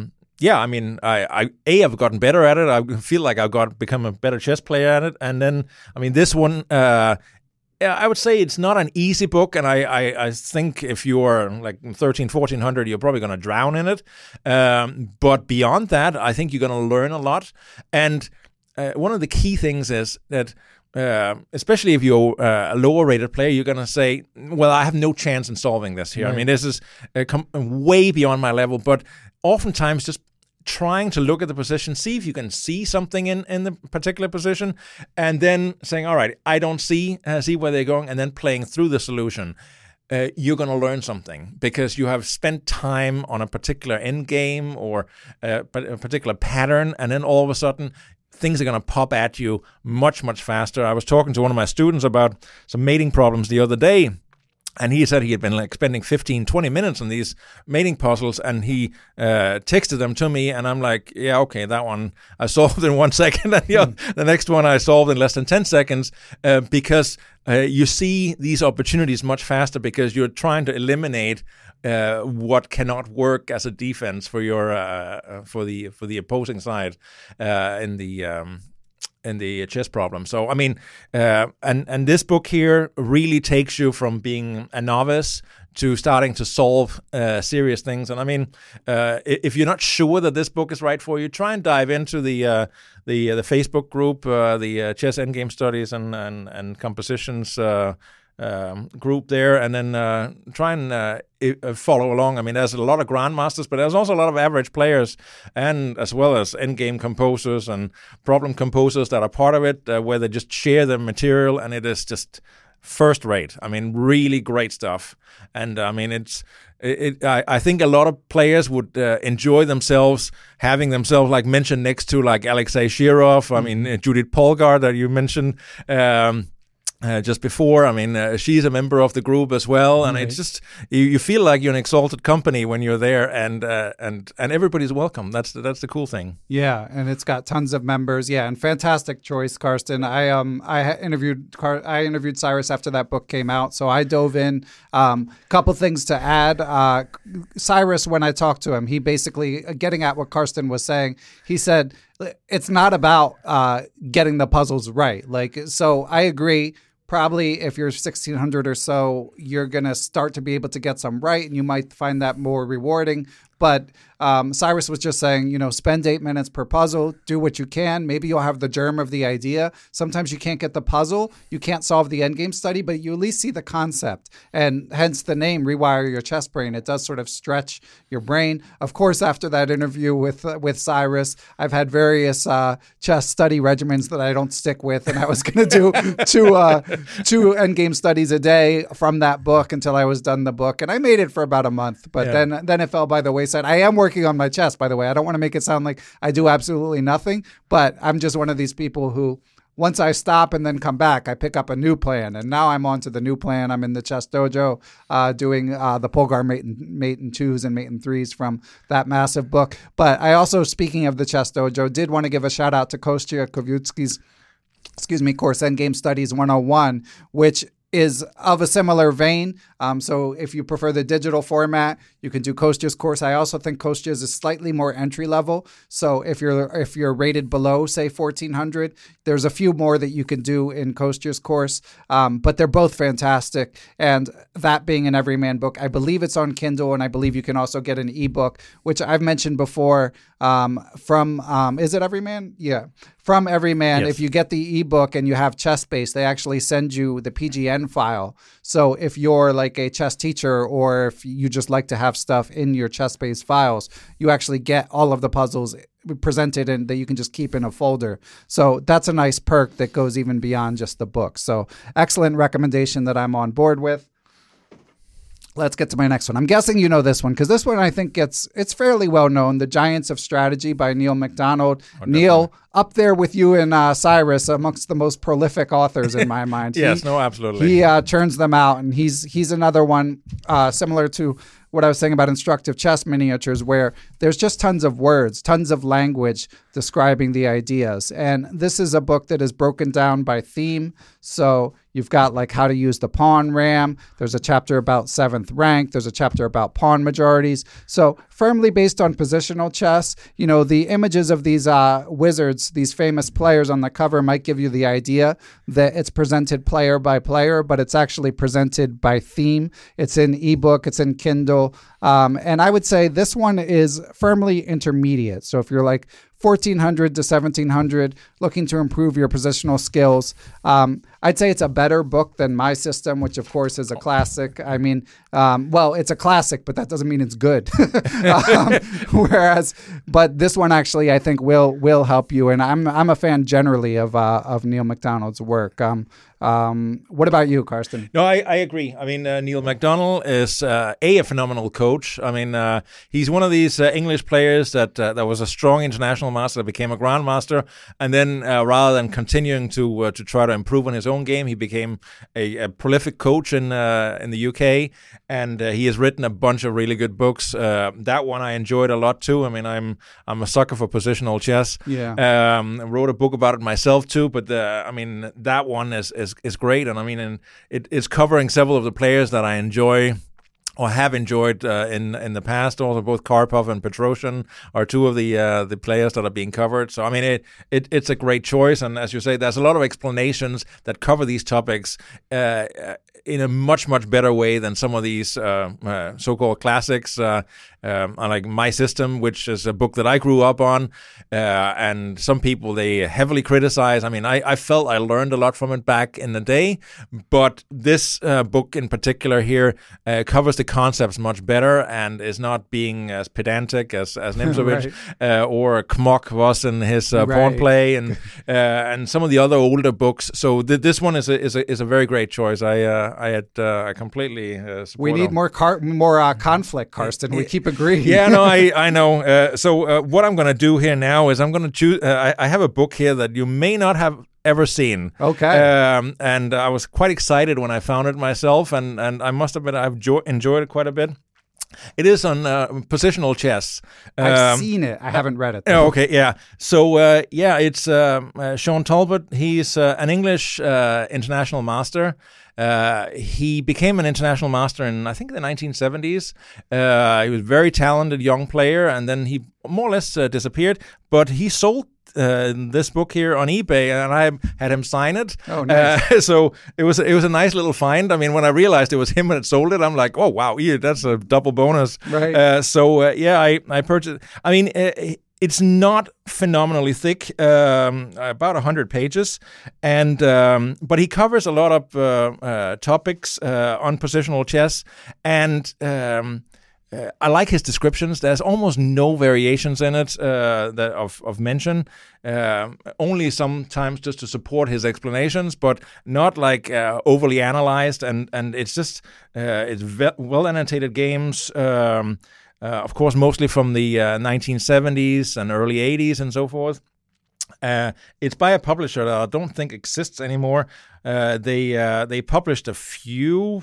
I've gotten better at it. I feel like I've become a better chess player at it. And then, this one. I would say it's not an easy book, and I think if you're like 1400, you're probably going to drown in it. But beyond that, I think you're going to learn a lot. And one of the key things is that, especially if you're a lower-rated player, you're going to say, well, I have no chance in solving this here. Right. This is way beyond my level. But oftentimes, just trying to look at the position, see if you can see something in the particular position, and then saying, all right, I don't see where they're going, and then playing through the solution. You're going to learn something because you have spent time on a particular end game or a particular pattern, and then all of a sudden things are going to pop at you much, much faster. I was talking to one of my students about some mating problems the other day, and he said he had been spending 15, 20 minutes on these mating puzzles, and he texted them to me, and I'm like, yeah, okay, that one I solved in 1 second, and the next one I solved in less than 10 seconds, because you see these opportunities much faster because you're trying to eliminate what cannot work as a defense for your for the opposing side in the chess problem. So, and this book here really takes you from being a novice to starting to solve serious things. And if you're not sure that this book is right for you, try and dive into the Facebook group, the Chess Endgame Studies and Compositions group there, and then try and follow along. There's a lot of grandmasters, but there's also a lot of average players, and as well as endgame composers and problem composers that are part of it, where they just share their material, and it is just first rate. Really great stuff. And I think a lot of players would enjoy themselves having themselves mentioned next to Alexei Shirov, Judith Polgar that you mentioned just before. She's a member of the group as well, and it's just you feel like you're in exalted company when you're there, and everybody's welcome. That's the cool thing. Yeah, and it's got tons of members. Yeah, and fantastic choice, Carsten. I interviewed Cyrus after that book came out, so I dove in. Couple things to add. Cyrus, when I talked to him, he basically, getting at what Carsten was saying, he said it's not about getting the puzzles right. So I agree. Probably if you're 1600 or so, you're going to start to be able to get some right, and you might find that more rewarding. But Cyrus was just saying, spend 8 minutes per puzzle, do what you can. Maybe you'll have the germ of the idea. Sometimes you can't get the puzzle. You can't solve the endgame study, but you at least see the concept. And hence the name, Rewire Your Chess Brain. It does sort of stretch your brain. Of course, after that interview with Cyrus, I've had various chess study regimens that I don't stick with. And I was going to do two endgame studies a day from that book until I was done the book. And I made it for about a month. But then it fell by the wayside. I am working on my chess, by the way. I don't want to make it sound like I do absolutely nothing, but I'm just one of these people who, once I stop and then come back, I pick up a new plan. And now I'm on to the new plan. I'm in the Chess Dojo doing the Polgar mate in 2s and mate in 3s from that massive book. But I also, speaking of the Chess Dojo, did want to give a shout out to Kostya Kovutsky's course, Endgame Studies 101, which is of a similar vein. So if you prefer the digital format, you can do Kostya's course. I also think Kostya's is slightly more entry level. So if you're rated below, say 1400, there's a few more that you can do in Kostya's course. But they're both fantastic. And that being an Everyman book, I believe it's on Kindle, and I believe you can also get an ebook, which I've mentioned before from, is it Everyman? Yeah. From Everyman, Yes. if you get the ebook and you have ChessBase, they actually send you the PGN file. So if you're like a chess teacher, or if you just like to have stuff in your ChessBase files, you actually get all of the puzzles presented and that you can just keep in a folder. So that's a nice perk that goes even beyond just the book. So excellent recommendation that I'm on board with. Let's get to my next one. I'm guessing you know this one, because this one I think it's fairly well known. The Giants of Strategy by Neil MacDonald. Neil, up there with you and Cyrus, amongst the most prolific authors in my mind. Yes, absolutely. He churns them out, and he's another one similar to what I was saying about instructive chess miniatures, where there's just tons of words, tons of language describing the ideas. And this is a book that is broken down by theme. So you've got like how to use the pawn ram. There's a chapter about 7th rank. There's a chapter about pawn majorities. So firmly based on positional chess, you know, the images of these wizards, these famous players on the cover might give you the idea that it's presented player by player, but it's actually presented by theme. It's in ebook, it's in Kindle. And I would say this one is firmly intermediate. So if you're like 1400 to 1700, looking to improve your positional skills, I'd say it's a better book than My System, which of course is a classic. I mean, well, it's a classic, but that doesn't mean it's good. But this one actually I think will help you. And I'm a fan generally of Neil MacDonald's work. What about you, Karsten? No, I agree. I mean, Neil MacDonald is a phenomenal coach. I mean, he's one of these English players that was a strong international master, that became a grandmaster, and then rather than continuing to try to improve on his own game, he became a prolific coach in the UK, and he has written a bunch of really good books. That one I enjoyed a lot too. I mean, I'm a sucker for positional chess. Yeah. I wrote a book about it myself too, but I mean, that one is great, and I mean, and it's covering several of the players that I enjoy or have enjoyed in the past. Also, both Karpov and Petrosian are two of the players that are being covered. So I mean, it's a great choice, and as you say, there's a lot of explanations that cover these topics in a much better way than some of these so-called classics. Like My System, which is a book that I grew up on, and some people, they heavily criticize. I mean, I felt I learned a lot from it back in the day, but this book in particular here covers the concepts much better and is not being as pedantic as Nimzowitsch or Kmock was in his pawn play, and some of the other older books. So this one is a very great choice. I completely support. We need more conflict, Karsten. We keep agreeing. Yeah, no, I know. So what I'm going to do here now is I'm going to choose. I have a book here that you may not have ever seen. Okay. And I was quite excited when I found it myself, and I must admit I've enjoyed it quite a bit. It is on positional chess. I've seen it. I haven't read it, though. Oh, okay, yeah. So, it's Sean Talbot. He's an English international master. He became an international master in, I think, the 1970s. He was a very talented young player, and then he more or less disappeared. But he sold this book here on eBay, and I had him sign it. Oh, nice. So it was a nice little find. I mean, when I realized it was him and had sold it, I'm like, oh wow, yeah, that's a double bonus. Right. I purchased. I mean, it's not phenomenally thick, about 100 pages, and but he covers a lot of topics on positional chess, and I like his descriptions. There's almost no variations in it that of mention. Only sometimes just to support his explanations, but not like overly analyzed. And it's just it's well annotated games. Of course, mostly from the 1970s and early 80s and so forth. It's by a publisher that I don't think exists anymore. They published a few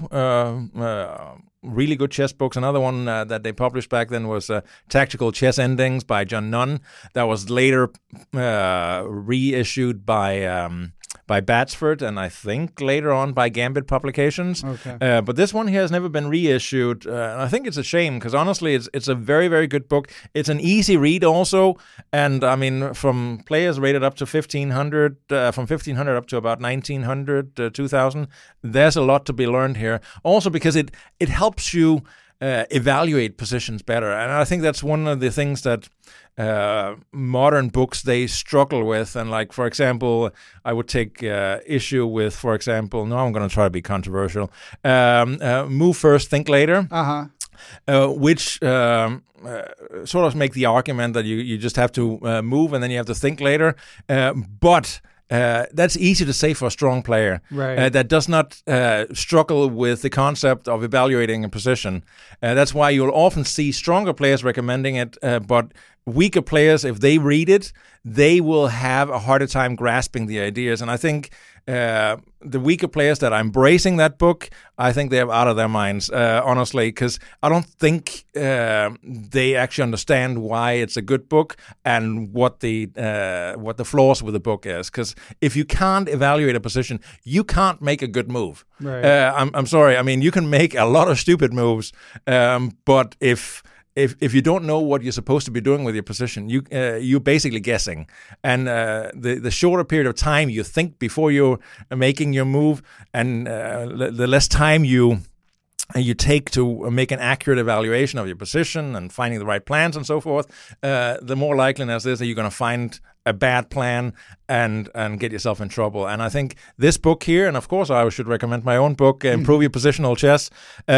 really good chess books. Another one that they published back then was Tactical Chess Endings by John Nunn. That was later reissued by by Batsford, and I think later on by Gambit Publications. Okay. But this one here has never been reissued. And I think it's a shame because honestly, it's a very, very good book. It's an easy read also, and I mean, from players rated up to 1500, from 1500 up to about 1900, 2000, there's a lot to be learned here. Also because it helps you evaluate positions better, and I think that's one of the things that modern books they struggle with. And like, for example, I would take issue with, for example, I'm going to try to be controversial. Move First, Think Later. Which sort of make the argument that you just have to move and then you have to think later, but that's easy to say for a strong player that does not struggle with the concept of evaluating a position. That's why you'll often see stronger players recommending it, but weaker players, if they read it, they will have a harder time grasping the ideas. And I think the weaker players that are embracing that book, I think they're out of their minds, honestly, because I don't think they actually understand why it's a good book and what the flaws with the book is. Because if you can't evaluate a position, you can't make a good move. I'm sorry. I mean, you can make a lot of stupid moves, but if you don't know what you're supposed to be doing with your position, you're basically guessing. And the shorter period of time you think before you're making your move, and the less time you take to make an accurate evaluation of your position and finding the right plans and so forth, the more likeliness is that you're going to find a bad plan and get yourself in trouble. And I think this book here, and of course I should recommend my own book, Improve Your Positional Chess,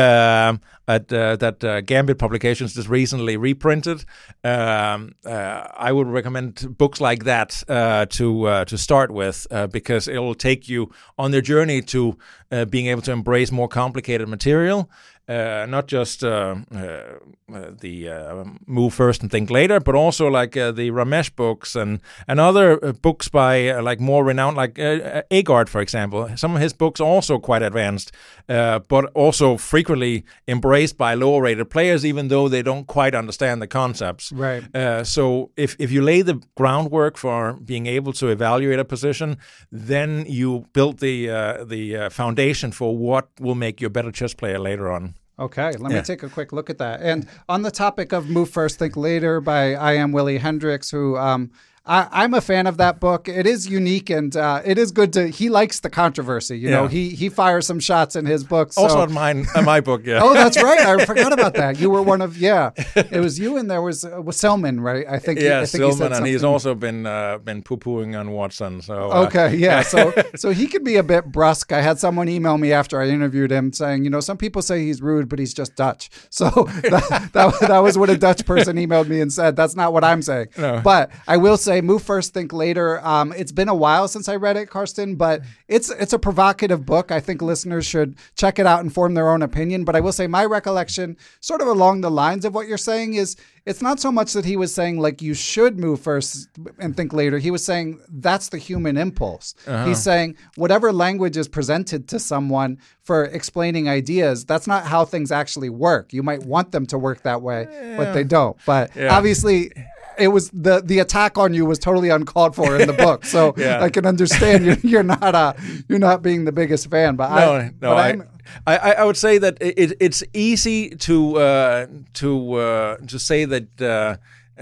that Gambit Publications just recently reprinted. I would recommend books like that to start with, because it will take you on their journey to being able to embrace more complicated material. Not just the Move First and Think Later, but also like the Ramesh books and other books by like more renowned, like Agard, for example. Some of his books are also quite advanced, but also frequently embraced by lower-rated players, even though they don't quite understand the concepts. So if you lay the groundwork for being able to evaluate a position, then you build the foundation for what will make you a better chess player later on. Okay, let me take a quick look at that. And on the topic of Move First, Think Later by I Am Willie Hendricks, who I'm a fan of that book. It is unique, and it is good to. He likes the controversy. You know, he fires some shots in his books. So. Also in my book, yeah. Oh, that's right. I forgot about that. You were one of It was you, and there was Selman, right? I think. Yeah, I think Selman, and he's also been poo-pooing on Watson. So okay, yeah. So he could be a bit brusque. I had someone email me after I interviewed him saying, some people say he's rude, but he's just Dutch. So that was what a Dutch person emailed me and said. That's not what I'm saying. No. But I will say, Move First, Think Later. It's been a while since I read it, Carsten, but it's a provocative book. I think listeners should check it out and form their own opinion. But I will say my recollection, sort of along the lines of what you're saying, is it's not so much that he was saying like you should move first and think later. He was saying that's the human impulse. He's saying whatever language is presented to someone for explaining ideas, that's not how things actually work. You might want them to work that way, but they don't. But obviously, it was the attack on you was totally uncalled for in the book. So I can understand you're not being the biggest fan. But I would say that it's easy to say that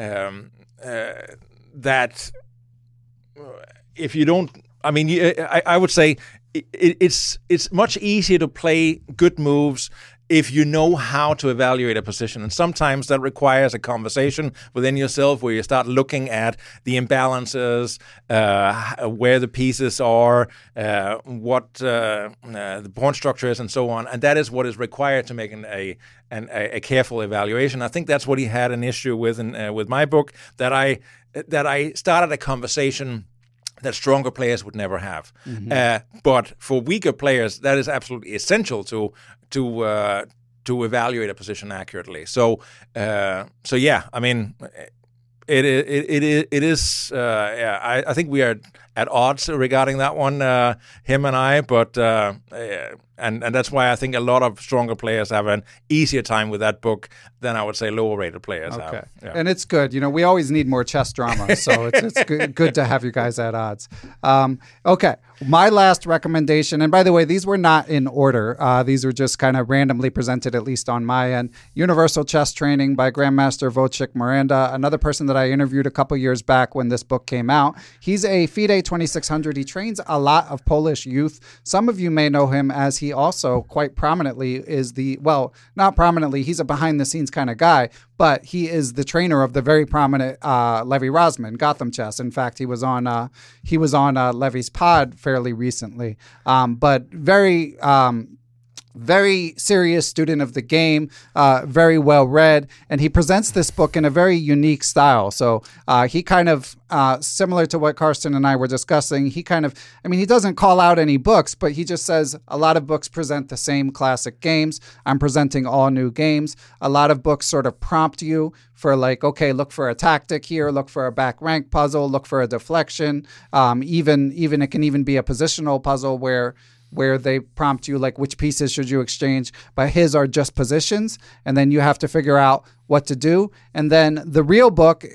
that if you don't, I mean, I would say it's much easier to play good moves if you know how to evaluate a position. And sometimes that requires a conversation within yourself where you start looking at the imbalances, where the pieces are, what the pawn structure is, and so on. And that is what is required to make a careful evaluation. I think that's what he had an issue with with my book, that I started a conversation that stronger players would never have. But for weaker players, that is absolutely essential to evaluate a position accurately. So yeah, I mean, it is. I think we are at odds regarding that one, him and I. But and that's why I think a lot of stronger players have an easier time with that book than I would say lower rated players have. Yeah. And it's good. We always need more chess drama, so it's good to have you guys at odds. Okay, my last recommendation, and by the way, these were not in order. These were just kind of randomly presented, at least on my end. Universal Chess Training by Grandmaster Wojciech Miranda, another person that I interviewed a couple years back when this book came out. He's a FIDE 2600. He trains a lot of Polish youth. Some of you may know him as he also quite prominently is not prominently, he's a behind-the-scenes kind of guy, but he is the trainer of the very prominent Levy Rosman, Gotham Chess. In fact, he was on Levy's pod fairly recently. But very serious student of the game, very well read, and he presents this book in a very unique style. So he kind of, similar to what Karsten and I were discussing, he doesn't call out any books, but he just says a lot of books present the same classic games. I'm presenting all new games. A lot of books sort of prompt you for look for a tactic here, look for a back rank puzzle, look for a deflection. Even it can even be a positional puzzle where they prompt you which pieces should you exchange, but his are just positions, and then you have to figure out what to do. And then the real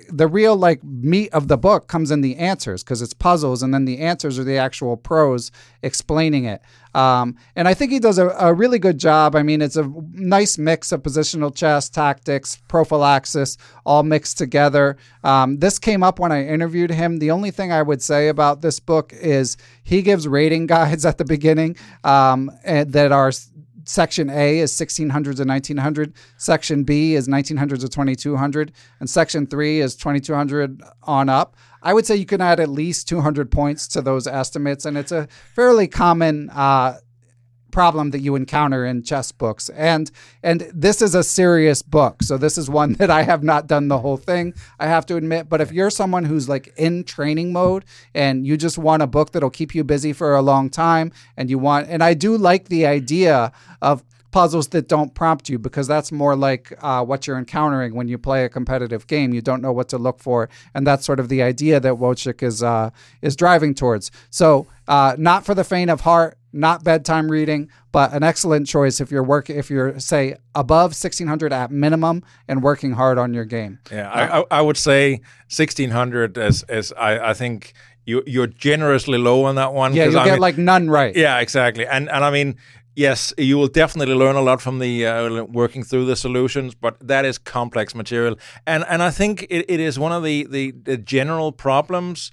meat of the book comes in the answers, because it's puzzles, and then the answers are the actual pros explaining it. And I think he does a really good job. It's a nice mix of positional chess, tactics, prophylaxis, all mixed together. This came up when I interviewed him. The only thing I would say about this book is he gives rating guides at the beginning that are Section A is 1600 to 1900, Section B is 1900 to 2200, and Section 3 is 2200 on up. I would say you can add at least 200 points to those estimates, and it's a fairly common problem that you encounter in chess books. And this is a serious book, so this is one that I have not done the whole thing, I have to admit. But if you're someone who's in training mode and you just want a book that'll keep you busy for a long time, and I do like the idea of puzzles that don't prompt you, because that's more like what you're encountering when you play a competitive game. You don't know what to look for, and that's sort of the idea that Wojciech is driving towards. So not for the faint of heart, not bedtime reading, but an excellent choice if you're say above 1600 at minimum and working hard on your game. Yeah, I would say 1600 as I think you're generously low on that one. Yeah, you'll get none right. Yeah, exactly. And yes, you will definitely learn a lot from the working through the solutions, but that is complex material. And I think it is one of the general problems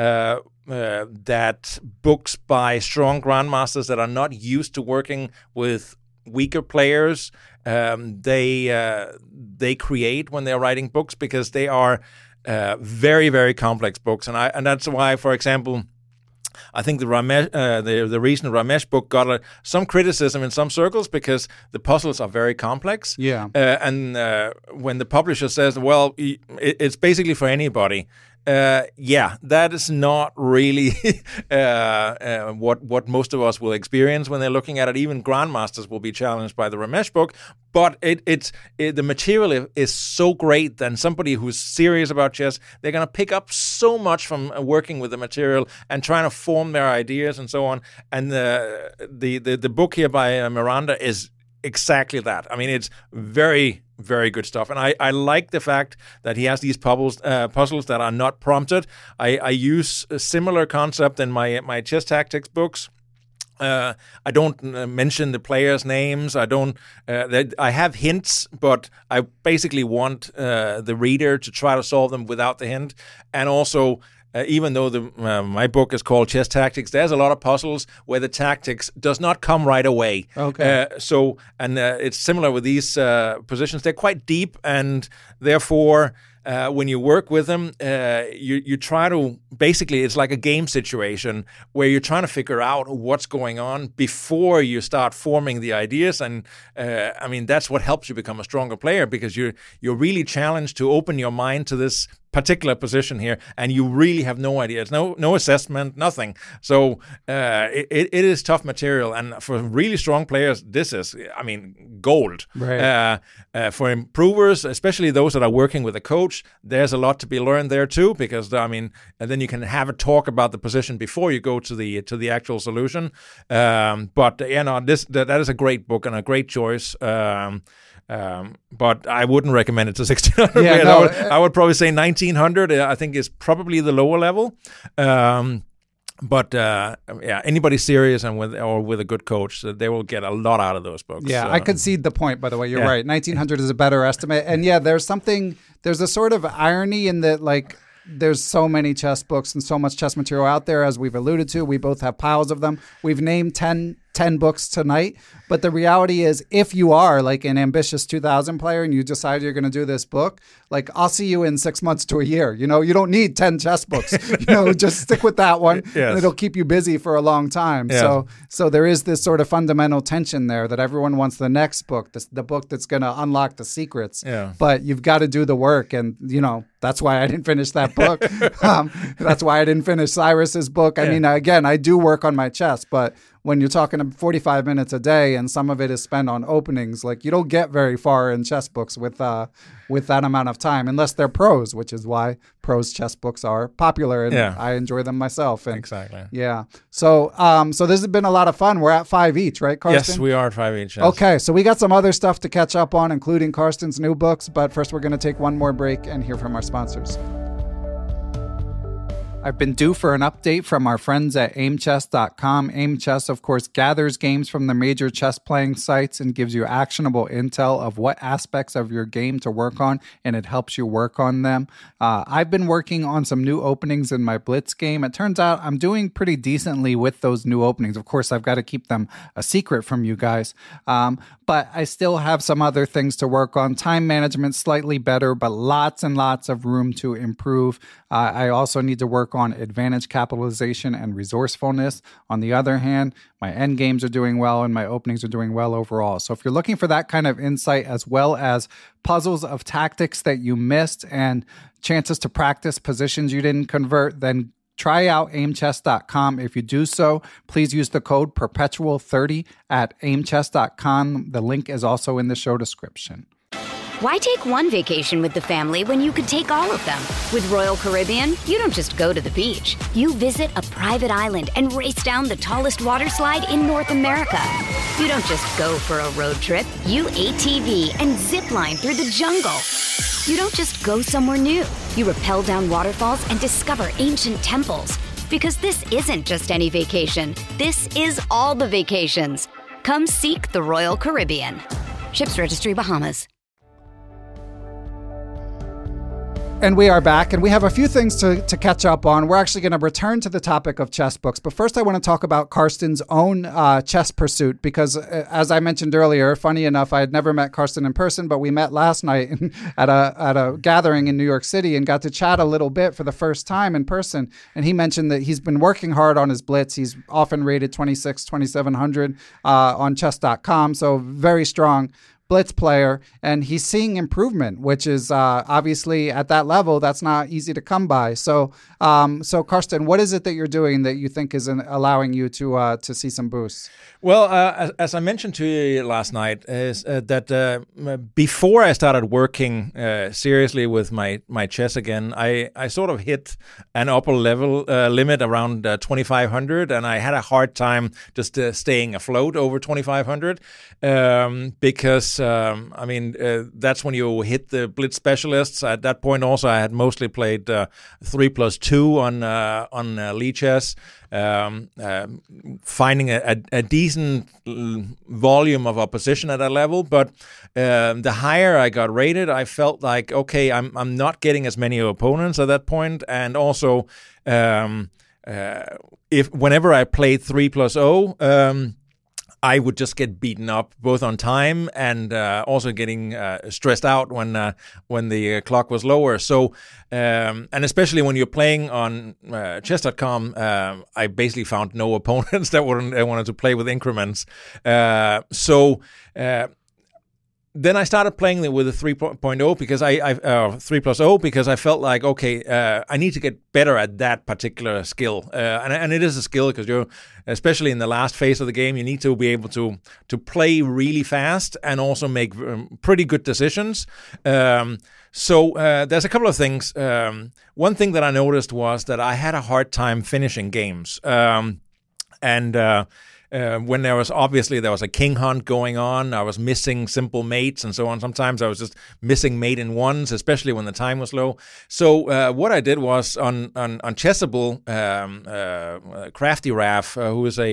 that books by strong grandmasters that are not used to working with weaker players, they create when they're writing books, because they are very, very complex books. And that's why, for example, I think the recent Ramesh book got some criticism in some circles because the puzzles are very complex. Yeah. And when the publisher says, well, it's basically for anybody, that is not really what most of us will experience when they're looking at it. Even grandmasters will be challenged by the Ramesh book, but the material is so great that somebody who's serious about chess, they're going to pick up so much from working with the material and trying to form their ideas and so on. And the book here by Miranda is exactly that. It's very, very good stuff. And I like the fact that he has these puzzles that are not prompted. I use a similar concept in my chess tactics books. I don't mention the players' names. I don't. I have hints, but I basically want the reader to try to solve them without the hint. And also, even though my book is called Chess Tactics, there's a lot of puzzles where the tactics does not come right away. Okay. It's similar with these positions. They're quite deep, and therefore, when you work with them, you try to, basically, it's like a game situation where you're trying to figure out what's going on before you start forming the ideas. And that's what helps you become a stronger player, because you're really challenged to open your mind to this particular position here, and you really have no idea. It's no assessment, nothing. So it is tough material, and for really strong players, this is, I mean, gold. Right. For improvers, especially those that are working with a coach, there's a lot to be learned there too, because I mean, and then you can have a talk about the position before you go to the actual solution. But that is a great book and a great choice. But I wouldn't recommend it to 1600. Yeah, no, I would probably say 1900. I think is probably the lower level. But anybody serious and with a good coach, they will get a lot out of those books. Yeah, I concede the point, by the way. You're right. 1900 is a better estimate. And yeah, there's a sort of irony in that, like, there's so many chess books and so much chess material out there, as we've alluded to. We both have piles of them. We've named 10 books tonight. But the reality is, if you are like an ambitious 2000 player and you decide you're going to do this book, like, I'll see you in 6 months to a year. You know, you don't need 10 chess books. Just stick with that one. Yes. And it'll keep you busy for a long time. Yes. So there is this sort of fundamental tension there that everyone wants the next book, the book that's going to unlock the secrets. Yeah. But you've got to do the work. And, that's why I didn't finish that book. That's why I didn't finish Cyrus's book. I mean, again, I do work on my chess, but when you're talking 45 minutes a day and some of it is spent on openings, like, you don't get very far in chess books with that amount of time, unless they're prose, which is why prose chess books are popular, and I enjoy them myself. And, exactly. Yeah. So this has been a lot of fun. We're at 5 each, right, Karsten? Yes, we are at 5 each. Yes. Okay, so we got some other stuff to catch up on, including Karsten's new books, but first we're going to take one more break and hear from our sponsors. I've been due for an update from our friends at aimchess.com. Aimchess, of course, gathers games from the major chess playing sites and gives you actionable intel of what aspects of your game to work on, and it helps you work on them. I've been working on some new openings in my Blitz game. It turns out I'm doing pretty decently with those new openings. Of course, I've got to keep them a secret from you guys. But I still have some other things to work on. Time management slightly better, but lots and lots of room to improve. I also need to work on advantage capitalization and resourcefulness. On the other hand, my end games are doing well and my openings are doing well overall. So if you're looking for that kind of insight, as well as puzzles of tactics that you missed and chances to practice positions you didn't convert, then try out aimchess.com. If you do so, please use the code perpetual30 at aimchess.com. The link is also in the show description. Why take one vacation with the family when you could take all of them? With Royal Caribbean, you don't just go to the beach. You visit a private island and race down the tallest water slide in North America. You don't just go for a road trip. You ATV and zip line through the jungle. You don't just go somewhere new. You rappel down waterfalls and discover ancient temples. Because this isn't just any vacation. This is all the vacations. Come seek the Royal Caribbean. Ships Registry, Bahamas. And we are back, and we have a few things to catch up on. We're actually going to return to the topic of chess books, but first I want to talk about Karsten's own chess pursuit, because as I mentioned earlier, funny enough, I had never met Karsten in person, but we met last night at a gathering in New York City and got to chat a little bit for the first time in person. And he mentioned that he's been working hard on his blitz. He's often rated 2700 on chess.com, so very strong blitz player, and he's seeing improvement, which is obviously at that level, that's not easy to come by. So Karsten, what is it that you're doing that you think is allowing you to see some boosts? Well, as I mentioned to you last night, is that before I started working seriously with my chess again, I sort of hit an upper level limit around 2,500, and I had a hard time just staying afloat over 2,500 because that's when you hit the blitz specialists. At that point, also I had mostly played 3+2 on Lichess. Finding a decent volume of opposition at that level, but the higher I got rated, I felt like, okay, I'm not getting as many opponents at that point, and also whenever I played 3+0, I would just get beaten up both on time and also getting stressed out when the clock was lower. So, and especially when you're playing on chess.com, I basically found no opponents that wanted to play with increments. then I started playing it with a 3.0 because 3+0 because I felt like, okay, I need to get better at that particular skill. And it is a skill because you're, especially in the last phase of the game, you need to be able to play really fast and also make pretty good decisions. So there's a couple of things. One thing that I noticed was that I had a hard time finishing games. When there was a king hunt going on, I was missing simple mates and so on. Sometimes I was just missing mate in ones, especially when the time was low. So what I did was on Chessable, Crafty Raf, who is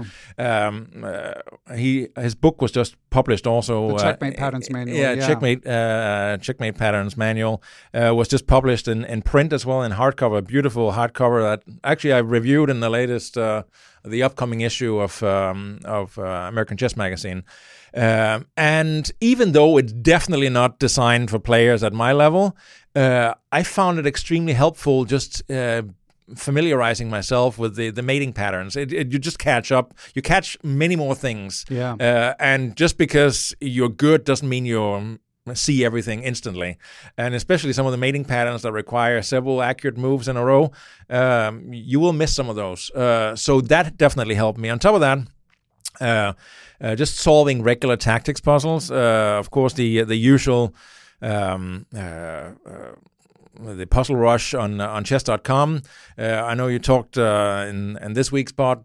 his book was just published also. The Checkmate Patterns Manual. Checkmate Patterns Manual was just published in print as well, in hardcover, beautiful hardcover that actually I reviewed in the latest. The upcoming issue of American Chess Magazine. And even though it's definitely not designed for players at my level, I found it extremely helpful just familiarizing myself with the mating patterns. You just catch up. You catch many more things. Yeah. And just because you're good doesn't mean you're see everything instantly, and especially some of the mating patterns that require several accurate moves in a row, you will miss some of those. So that definitely helped me. On top of that, just solving regular tactics puzzles. Of course, the usual. The Puzzle Rush on chess.com. I know you talked in this week's pod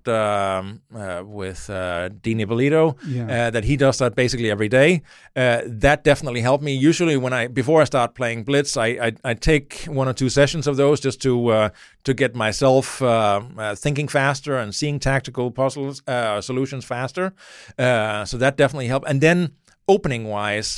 with Dean Ippolito that he does that basically every day. That definitely helped me. Usually before I start playing Blitz, I take 1 or 2 sessions of those just to get myself thinking faster and seeing tactical puzzles solutions faster. So that definitely helped. And then opening-wise,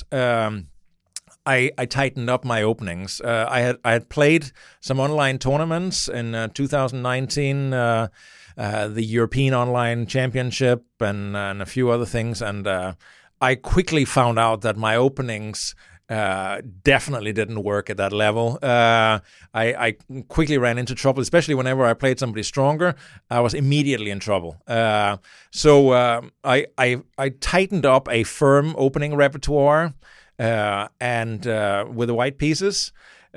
I tightened up my openings. I had played some online tournaments in 2019, the European Online Championship and a few other things, and I quickly found out that my openings definitely didn't work at that level. I quickly ran into trouble, especially whenever I played somebody stronger. I was immediately in trouble. So I tightened up a firm opening repertoire. And with the white pieces,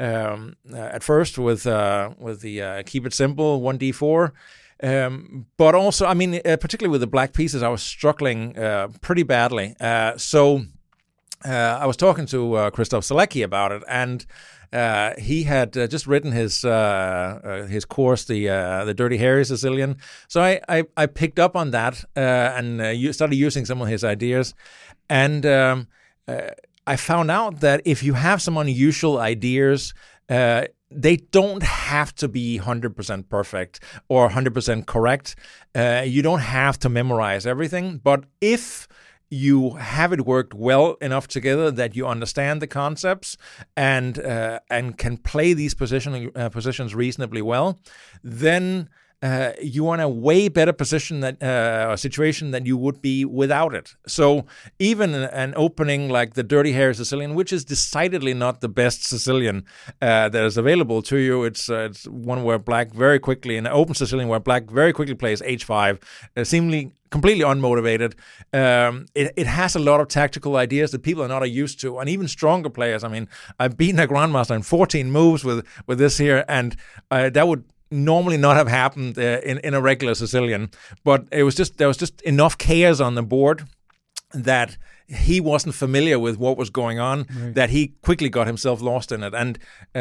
at first with the keep it simple 1d4, but also, I mean, particularly with the black pieces, I was struggling pretty badly. So I was talking to Christoph Selecki about it, and he had just written his course, the Dirty Harry Sicilian. So I picked up on that and started using some of his ideas, and I found out that if you have some unusual ideas, they don't have to be 100% perfect or 100% correct. You don't have to memorize everything. But if you have it worked well enough together that you understand the concepts and can play these positions reasonably well, then you are in a way better position situation than you would be without it. So even an opening like the Dirty Harry Sicilian, which is decidedly not the best Sicilian that is available to you, it's one where black very quickly, an open Sicilian where black very quickly plays h5, seemingly completely unmotivated. It has a lot of tactical ideas that people are not used to, and even stronger players. I mean, I've beaten a grandmaster in 14 moves with this here, and that would normally not have happened in a regular Sicilian, but there was just enough chaos on the board that he wasn't familiar with what was going on, that he quickly got himself lost in it. And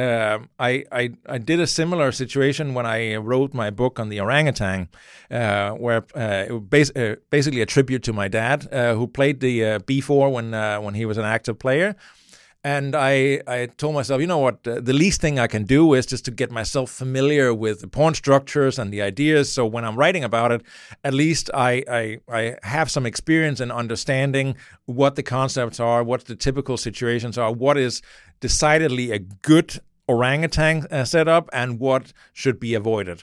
I did a similar situation when I wrote my book on the orangutan, where it was basically a tribute to my dad, who played the b4 when he was an active player. And I told myself, you know what, the least thing I can do is just to get myself familiar with the pawn structures and the ideas. So when I'm writing about it, at least I have some experience in understanding what the concepts are, what the typical situations are, what is decidedly a good orangutan setup and what should be avoided.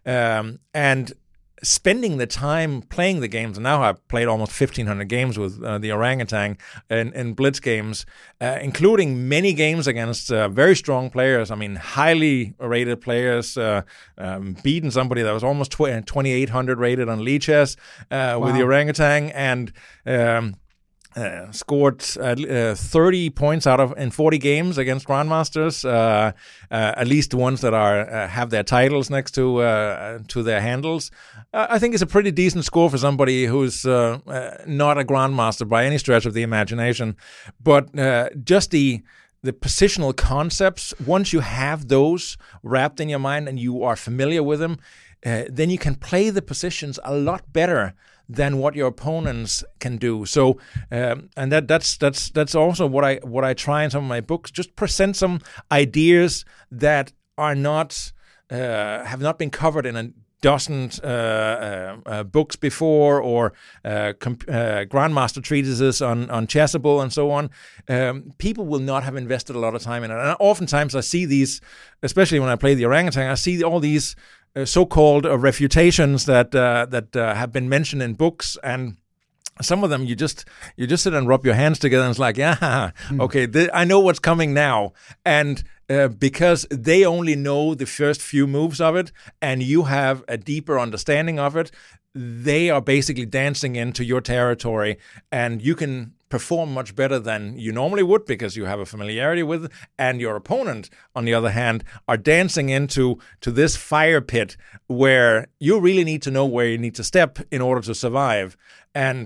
And spending the time playing the games, and now I've played almost 1,500 games with the orangutan in Blitz games, including many games against very strong players. I mean, highly rated players, beaten somebody that was almost 2,800 rated on Lichess with the orangutan, and scored 30 points in 40 games against grandmasters, at least the ones that are have their titles next to their handles. I think it's a pretty decent score for somebody who's not a grandmaster by any stretch of the imagination. But just the positional concepts, once you have those wrapped in your mind and you are familiar with them, then you can play the positions a lot better than what your opponents can do. So, and that's also what I try in some of my books. Just present some ideas that are not have not been covered in a dozen books before, or grandmaster treatises on chessable and so on. People will not have invested a lot of time in it. And oftentimes I see these, especially when I play the orangutan, I see all these so-called refutations that have been mentioned in books, and some of them you just sit and rub your hands together and it's like, okay, I know what's coming now. And because they only know the first few moves of it and you have a deeper understanding of it, they are basically dancing into your territory, and you can perform much better than you normally would because you have a familiarity with it, and your opponent, on the other hand, are dancing into this fire pit where you really need to know where you need to step in order to survive. And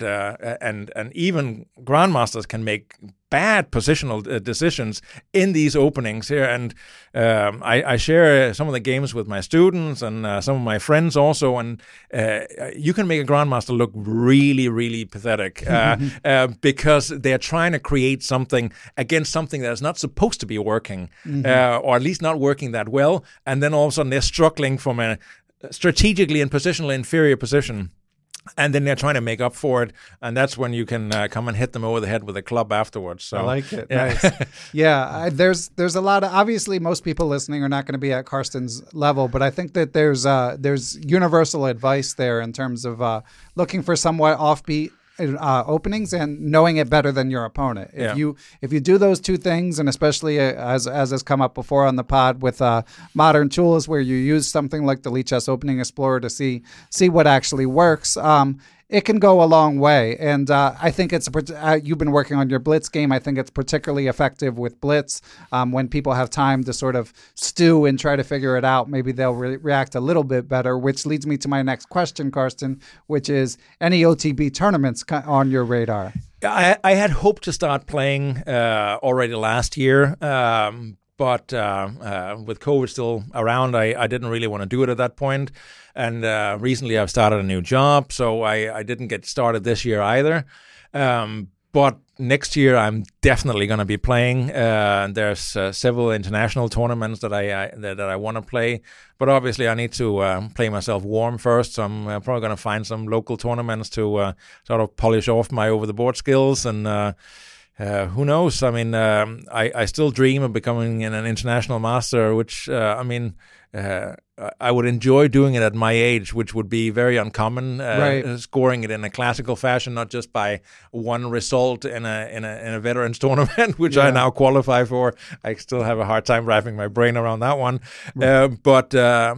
even grandmasters can make bad positional decisions in these openings here. And I share some of the games with my students and some of my friends also. And you can make a grandmaster look really, really pathetic because they're trying to create something against something that is not supposed to be working, or at least not working that well. And then all of a sudden they're struggling from a strategically and positionally inferior position. And then they're trying to make up for it, and that's when you can come and hit them over the head with a club afterwards. So I like it. Yeah. Nice. There's a lot of, obviously most people listening are not going to be at Carsten's level, but I think that there's universal advice there in terms of looking for somewhat offbeat openings and knowing it better than your opponent. If you do those two things, and especially as has come up before on the pod with modern tools where you use something like the Lichess Opening Explorer to see what actually works, it can go a long way. And I think you've been working on your Blitz game. I think it's particularly effective with Blitz. When people have time to sort of stew and try to figure it out, maybe they'll react a little bit better, which leads me to my next question, Carsten, which is any OTB tournaments on your radar? I had hoped to start playing already last year, but with COVID still around, I didn't really want to do it at that point. And recently I've started a new job, so I didn't get started this year either. But next year I'm definitely going to be playing. There's several international tournaments that I want to play, but obviously I need to play myself warm first. So I'm probably going to find some local tournaments to sort of polish off my over-the-board skills. And who knows? I mean, I still dream of becoming an international master, which I would enjoy doing it at my age, which would be very uncommon. Scoring it in a classical fashion, not just by one result in a veterans tournament, which I now qualify for. I still have a hard time wrapping my brain around that one. But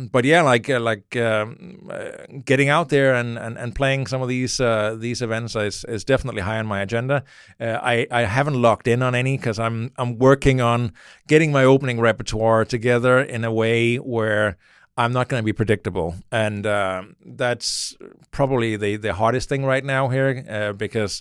getting out there and playing some of these events is definitely high on my agenda. I haven't locked in on any because I'm working on getting my opening repertoire together in a way where I'm not going to be predictable, and that's probably the hardest thing right now here because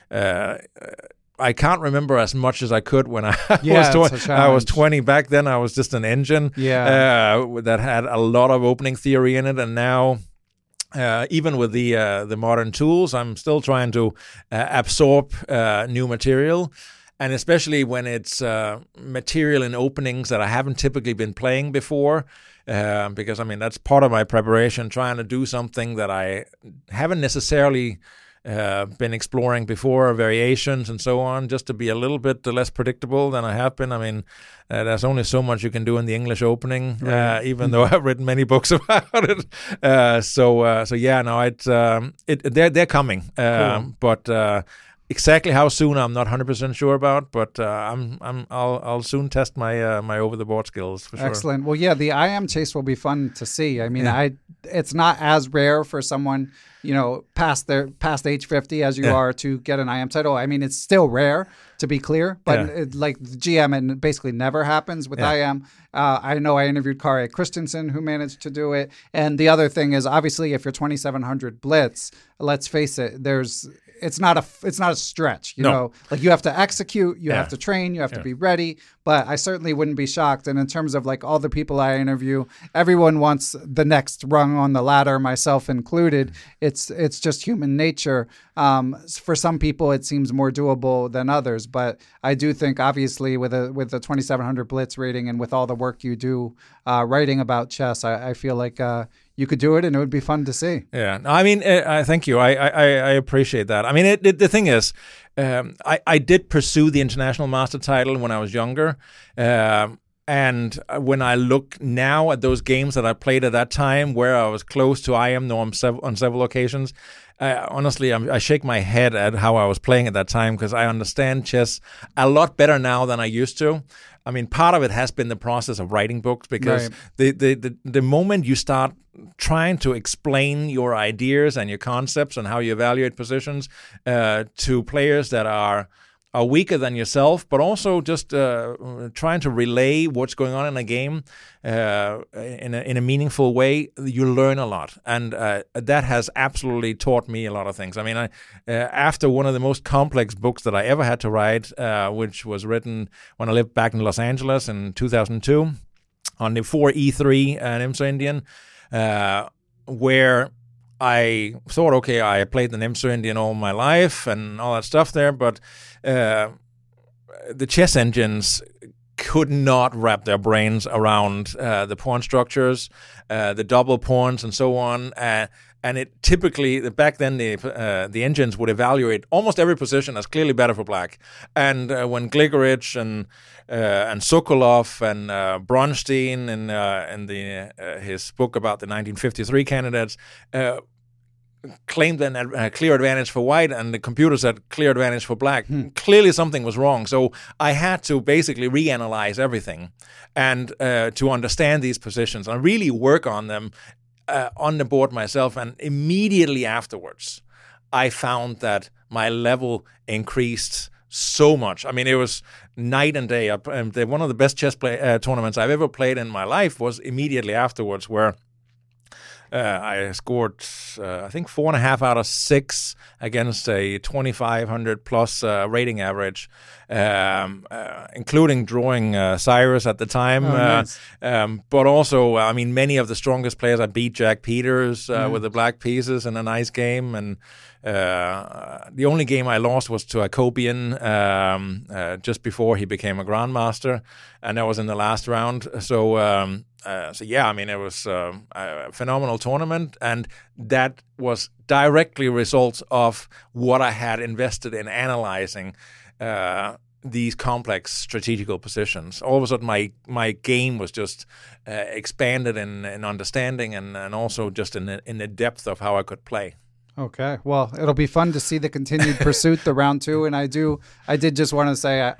I can't remember as much as I could when I was 20. Back then, I was just an engine that had a lot of opening theory in it, and now even with the modern tools, I'm still trying to absorb new material. And especially when it's material in openings that I haven't typically been playing before, because, I mean, that's part of my preparation, trying to do something that I haven't necessarily been exploring before, variations and so on, just to be a little bit less predictable than I have been. I mean, there's only so much you can do in the English opening, even though I've written many books about it. They're coming, cool. But exactly how soon I'm not 100% sure about, but I'll soon test my my over the board skills for sure. Excellent. Well, yeah, the IM chase will be fun to see. I mean, it's not as rare for someone, past age 50 as you are to get an IM title. I mean, it's still rare, to be clear, but like the GM, it basically never happens with IM. I know I interviewed Kari Christensen, who managed to do it. And the other thing is, obviously, if you're 2,700 Blitz, let's face it, it's not a stretch, you know, like you have to execute, you have to train, you have to be ready, but I certainly wouldn't be shocked. And in terms of like all the people I interview, everyone wants the next rung on the ladder, myself included. It's just human nature. For some people, it seems more doable than others, but I do think obviously with the 2,700 Blitz rating and with all the work you do writing about chess, I feel like you could do it, and it would be fun to see. Yeah, I mean, thank you. I appreciate that. I mean, the thing is, I did pursue the International Master title when I was younger, and when I look now at those games that I played at that time, where I was close to IM on several occasions, honestly, I shake my head at how I was playing at that time, because I understand chess a lot better now than I used to. I mean, part of it has been the process of writing books, because the moment you start trying to explain your ideas and your concepts and how you evaluate positions to players that are weaker than yourself, but also just trying to relay what's going on in a game in a meaningful way, you learn a lot. And that has absolutely taught me a lot of things. I mean, after one of the most complex books that I ever had to write, which was written when I lived back in Los Angeles in 2002, on the 4E3 Nimzo Indian, where I thought, okay, I played the Nimzo Indian all my life and all that stuff there, but the chess engines could not wrap their brains around the pawn structures, the double pawns, and so on. And it typically, back then, the engines would evaluate almost every position as clearly better for black. And when Gligorich and Sokolov and Bronstein in his book about the 1953 candidates claimed then a clear advantage for white, and the computer said clear advantage for black. Clearly something was wrong. So I had to basically reanalyze everything and to understand these positions and really work on them on the board myself. And immediately afterwards, I found that my level increased so much. I mean, it was night and day. One of the best chess tournaments I've ever played in my life was immediately afterwards, where I scored, I think, 4.5 out of 6 against a 2,500 plus rating average, including drawing Cyrus at the time. Nice. But also, I mean, many of the strongest players. I beat Jack Peters with the black pieces in a nice game. And the only game I lost was to Akobian just before he became a grandmaster, and that was in the last round. So yeah, I mean, it was a phenomenal tournament, and that was directly a result of what I had invested in analyzing these complex strategical positions. All of a sudden, my game was just expanded in understanding and also just in the depth of how I could play. Okay, well, it'll be fun to see the continued pursuit, the round 2, and I did just want to say,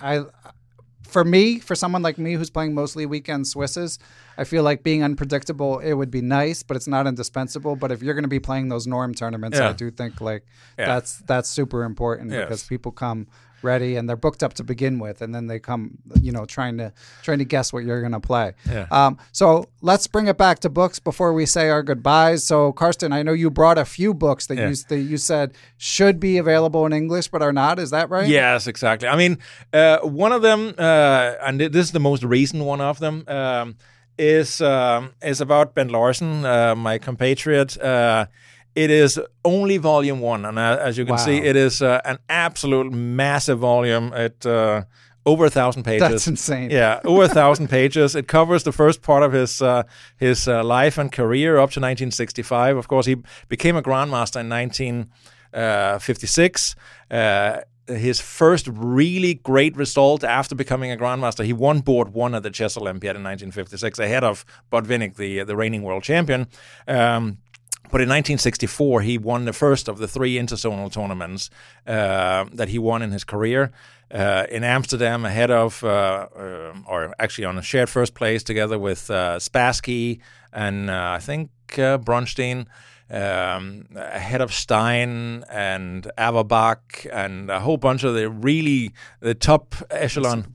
for someone like me who's playing mostly weekend Swisses, I feel like being unpredictable, it would be nice, but it's not indispensable. But if you're going to be playing those norm tournaments, I do think that's super important, because people come ready and they're booked up to begin with, and then they come, trying to guess what you're going to play. So let's bring it back to books before we say our goodbyes. So Karsten, I know you brought a few books that you said should be available in English but are not. Is that right? Yes, exactly. I mean, one of them, and this is the most recent one of them, is about Bent Larsen, my compatriot. It is only volume 1, and as you can see, it is an absolute massive volume. It over 1,000 pages. That's insane. Yeah, over 1,000 pages. It covers the first part of his life and career up to 1965. Of course, he became a grandmaster in 1956. His first really great result after becoming a grandmaster, he won board 1 at the Chess Olympiad in 1956, ahead of Botvinnik, the reigning world champion. But in 1964, he won the first of the 3 interzonal tournaments that he won in his career in Amsterdam, ahead of, or actually on a shared first place together with Spassky and I think Bronstein, ahead of Stein and Averbach and a whole bunch of the top echelon.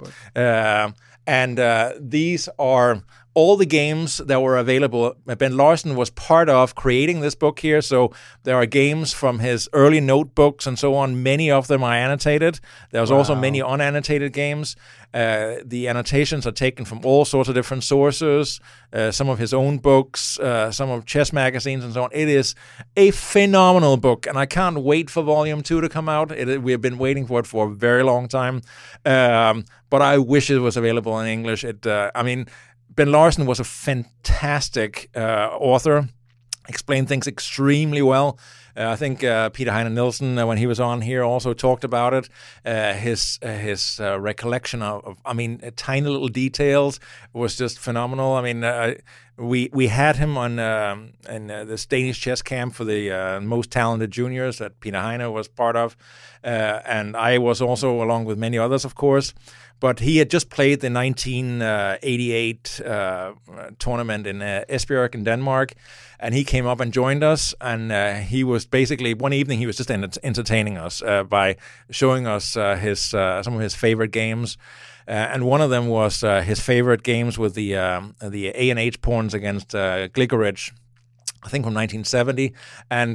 These are all the games that were available. Ben Larsen was part of creating this book here, so there are games from his early notebooks and so on. Many of them are annotated. There's also many unannotated games. The annotations are taken from all sorts of different sources, some of his own books, some of chess magazines and so on. It is a phenomenal book, and I can't wait for Volume 2 to come out. We have been waiting for it for a very long time, but I wish it was available in English. Ben Larsen was a fantastic author, explained things extremely well. I think Peter Heine Nielsen, when he was on here, also talked about it. His recollection of tiny little details was just phenomenal. We had him on in this Danish chess camp for the most talented juniors that Peter Heine was part of, and I was also, along with many others, of course. But he had just played the 1988 tournament in Esbjerg in Denmark, and he came up and joined us. And he was basically, one evening, he was just entertaining us by showing us some of his favorite games. And one of them was his favorite games with the A and H pawns against Gligorich, I think from 1970, and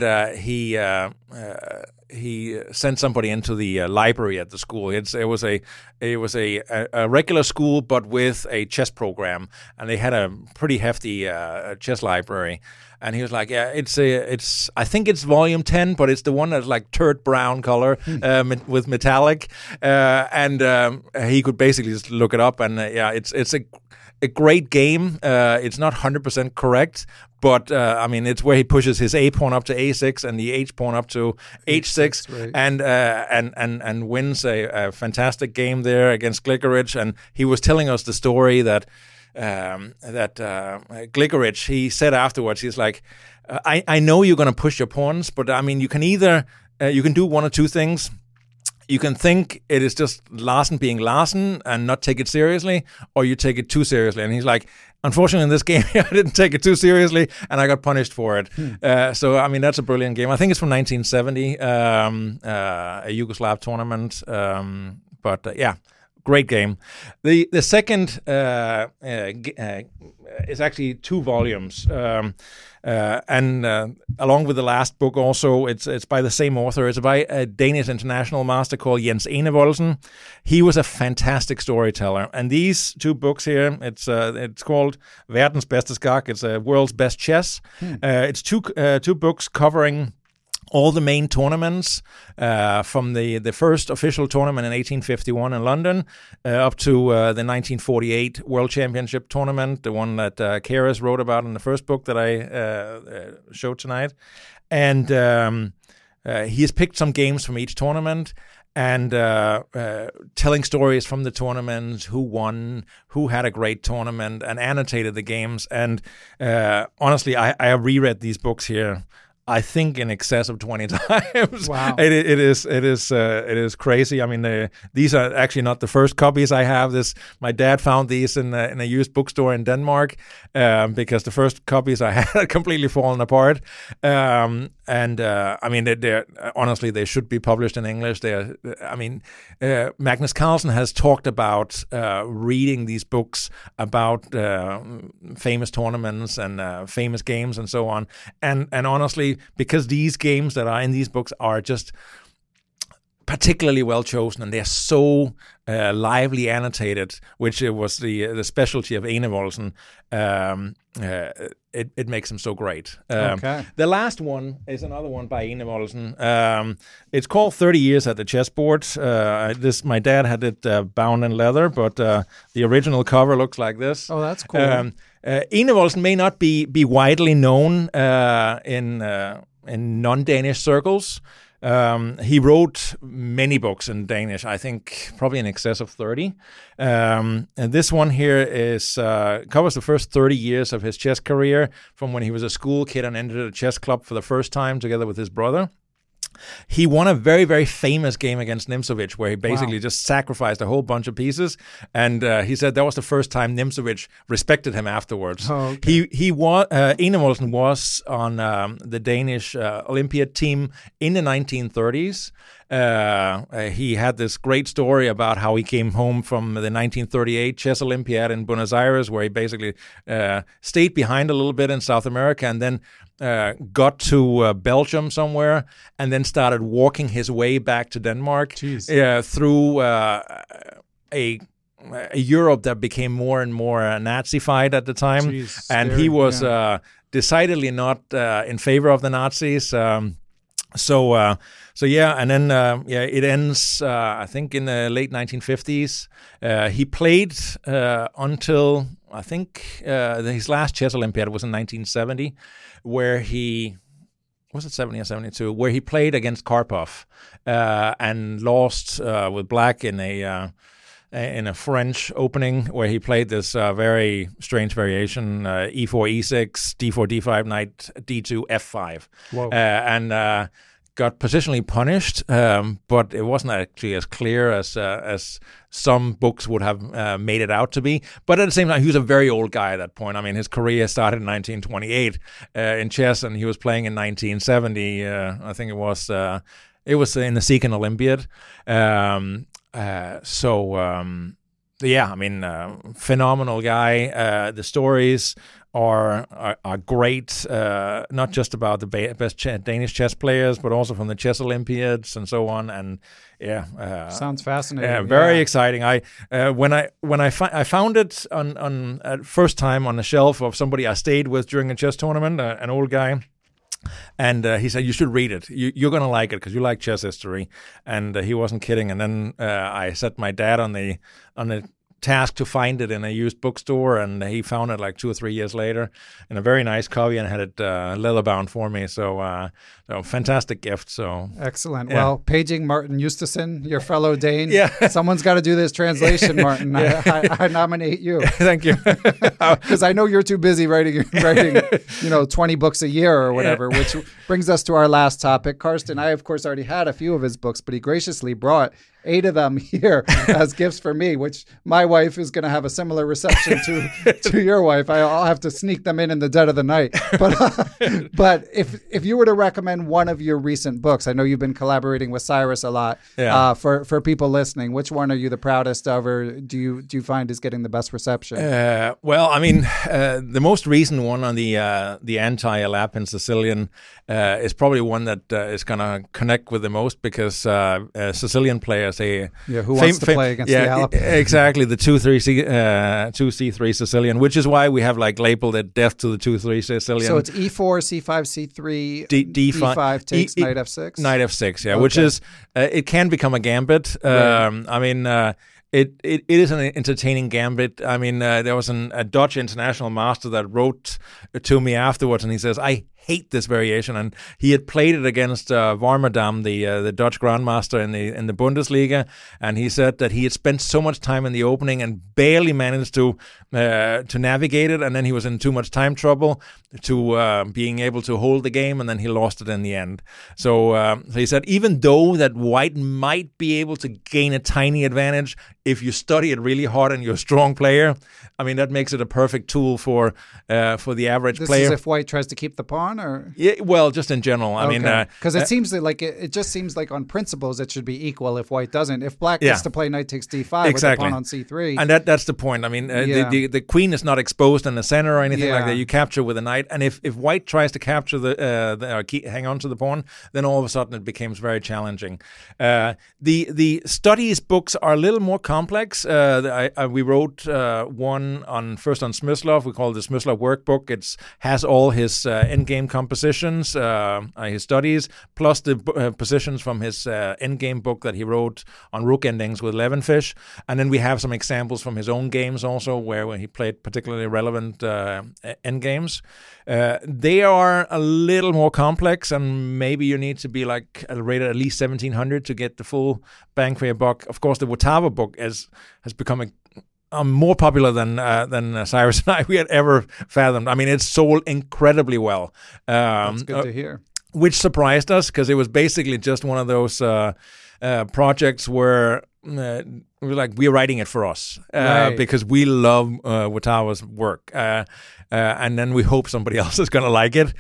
he sent somebody into the library at the school. It was a regular school, but with a chess program, and they had a pretty hefty chess library. And he was like, "Yeah, I think it's volume 10, but it's the one that's like turd brown color with metallic." And he could basically just look it up, and it's a great game. It's not 100% correct, but it's where he pushes his A pawn up to A6 and the H pawn up to H6, right. and wins a fantastic game there against Gligorich. And he was telling us the story that Gligorich, he said afterwards, he's like, I know you're going to push your pawns, but you can either you can do one or two things. You can think it is just Larsen being Larsen and not take it seriously, or you take it too seriously. And he's like, unfortunately, in this game, I didn't take it too seriously, and I got punished for it. So that's a brilliant game. I think it's from 1970, a Yugoslav tournament. Great game. The second is actually 2 volumes, and along with the last book, also it's by the same author. It's by a Danish international master called Jens Enevoldsen. He was a fantastic storyteller, and these 2 books here, it's called Verdens bedste skak. It's a world's best chess. It's two books covering all the main tournaments from the first official tournament in 1851 in London up to the 1948 World Championship tournament, the one that Keres wrote about in the first book that I showed tonight. And he has picked some games from each tournament and telling stories from the tournaments, who won, who had a great tournament, and annotated the games. And honestly, I have reread these books here, I think, in excess of 20 times. Wow! It is crazy. These are actually not the first copies I have. My dad found these in a used bookstore in Denmark because the first copies I had had completely fallen apart. Honestly, they should be published in English. Magnus Carlsen has talked about reading these books about famous tournaments and famous games and so on. And honestly, because these games that are in these books are just particularly well chosen, and they're so lively annotated, which was the specialty of Enevoldsen. It makes them so great. Okay. The last one is another one by Enevoldsen. It's called 30 Years at the Chessboard. My dad had it bound in leather, but the original cover looks like this. Oh, that's cool. Enevoldsen may not be widely known in non-Danish circles. He wrote many books in Danish, I think probably in excess of 30. And this one here covers the first 30 years of his chess career, from when he was a school kid and entered a chess club for the first time together with his brother. He won a very, very famous game against Nimzowitsch where he basically just sacrificed a whole bunch of pieces. And he said that was the first time Nimzowitsch respected him afterwards. Oh, okay. Enevoldsen was on the Danish Olympiad team in the 1930s. He had this great story about how he came home from the 1938 Chess Olympiad in Buenos Aires, where he basically stayed behind a little bit in South America and then got to Belgium somewhere and then started walking his way back to Denmark through a Europe that became more and more Nazified at the time. And he was decidedly not in favor of the Nazis. And then it ends. I think in the late 1950s. He played until I think his last Chess Olympiad was in 1970, where he was it 70 or 72, where he played against Karpov and lost with black in a French opening where he played this very strange variation, e4, e6, d4, d5, knight, d2, f5. And got positionally punished, but it wasn't actually as clear as some books would have made it out to be. But at the same time, he was a very old guy at that point. I mean, his career started in 1928 in chess, and he was playing in 1970. I think it was in the Second Olympiad. Phenomenal guy. The stories are great, not just about the best Danish chess players, but also from the Chess Olympiads and so on. And sounds fascinating. Yeah, very exciting. I found it on first time on the shelf of somebody I stayed with during a chess tournament, an old guy. And he said, you should read it. You're going to like it because you like chess history. And he wasn't kidding. And then I set my dad on the task to find it in a used bookstore, and he found it like 2 or 3 years later in a very nice copy and had it leather bound for me. So fantastic gift. So excellent. Yeah. Well, paging Martin Justesen, your fellow Dane. Yeah. Someone's got to do this translation, Martin. I nominate you. Thank you. Because I know you're too busy writing 20 books a year or whatever, which brings us to our last topic. Carsten, I of course already had a few of his books, but he graciously brought 8 of them here as gifts for me, which my wife is going to have a similar reception to your wife. I'll have to sneak them in the dead of the night. But if you were to recommend one of your recent books, I know you've been collaborating with Cyrus a lot. Yeah. For people listening, which one are you the proudest of, or do you find is getting the best reception? The most recent one on the anti-Alapin Sicilian is probably one that is going to connect with the most because Sicilian players. Who wants to play against the Alapin? Exactly, the 2c3 Sicilian, which is why we have labeled it death to the 2-3 Sicilian. So it's e4, c5, c3, d5 takes knight f6? Knight f6, yeah, okay. Which is, it can become a gambit. Right. It is an entertaining gambit. I mean, there was a Dutch international master that wrote to me afterwards, and he says, I hate this variation, and he had played it against Warmerdam, the Dutch grandmaster in the Bundesliga, and he said that he had spent so much time in the opening and barely managed to navigate it, and then he was in too much time trouble to being able to hold the game, and then he lost it in the end. So he said, even though that white might be able to gain a tiny advantage if you study it really hard and you're a strong player, I mean that makes it a perfect tool for the average player. This is if white tries to keep the pawn, or just in general. I mean, because it seems like it just seems like on principles it should be equal if white doesn't. If black gets to play knight takes d5 with the pawn on c3, and that's the point. I mean, the queen is not exposed in the center or anything like that. You capture with a knight, and if white tries to capture hang on to the pawn, then all of a sudden it becomes very challenging. The studies books are a little more complex. We wrote one on Smyslov. We call it the Smyslov workbook. It has all his endgame compositions, his studies, plus the positions from his endgame book that he wrote on rook endings with Levenfish. And then we have some examples from his own games also, where he played particularly relevant endgames. They are a little more complex, and maybe you need to be rated at least 1700 to get the full bang for your buck. Of course, the Votava book has become more popular than Cyrus and I we had ever fathomed. I mean, it's sold incredibly well. That's good to hear. which surprised us because it was basically just one of those projects where we're writing it for us because we love Watawa's work, and then we hope somebody else is going to like it.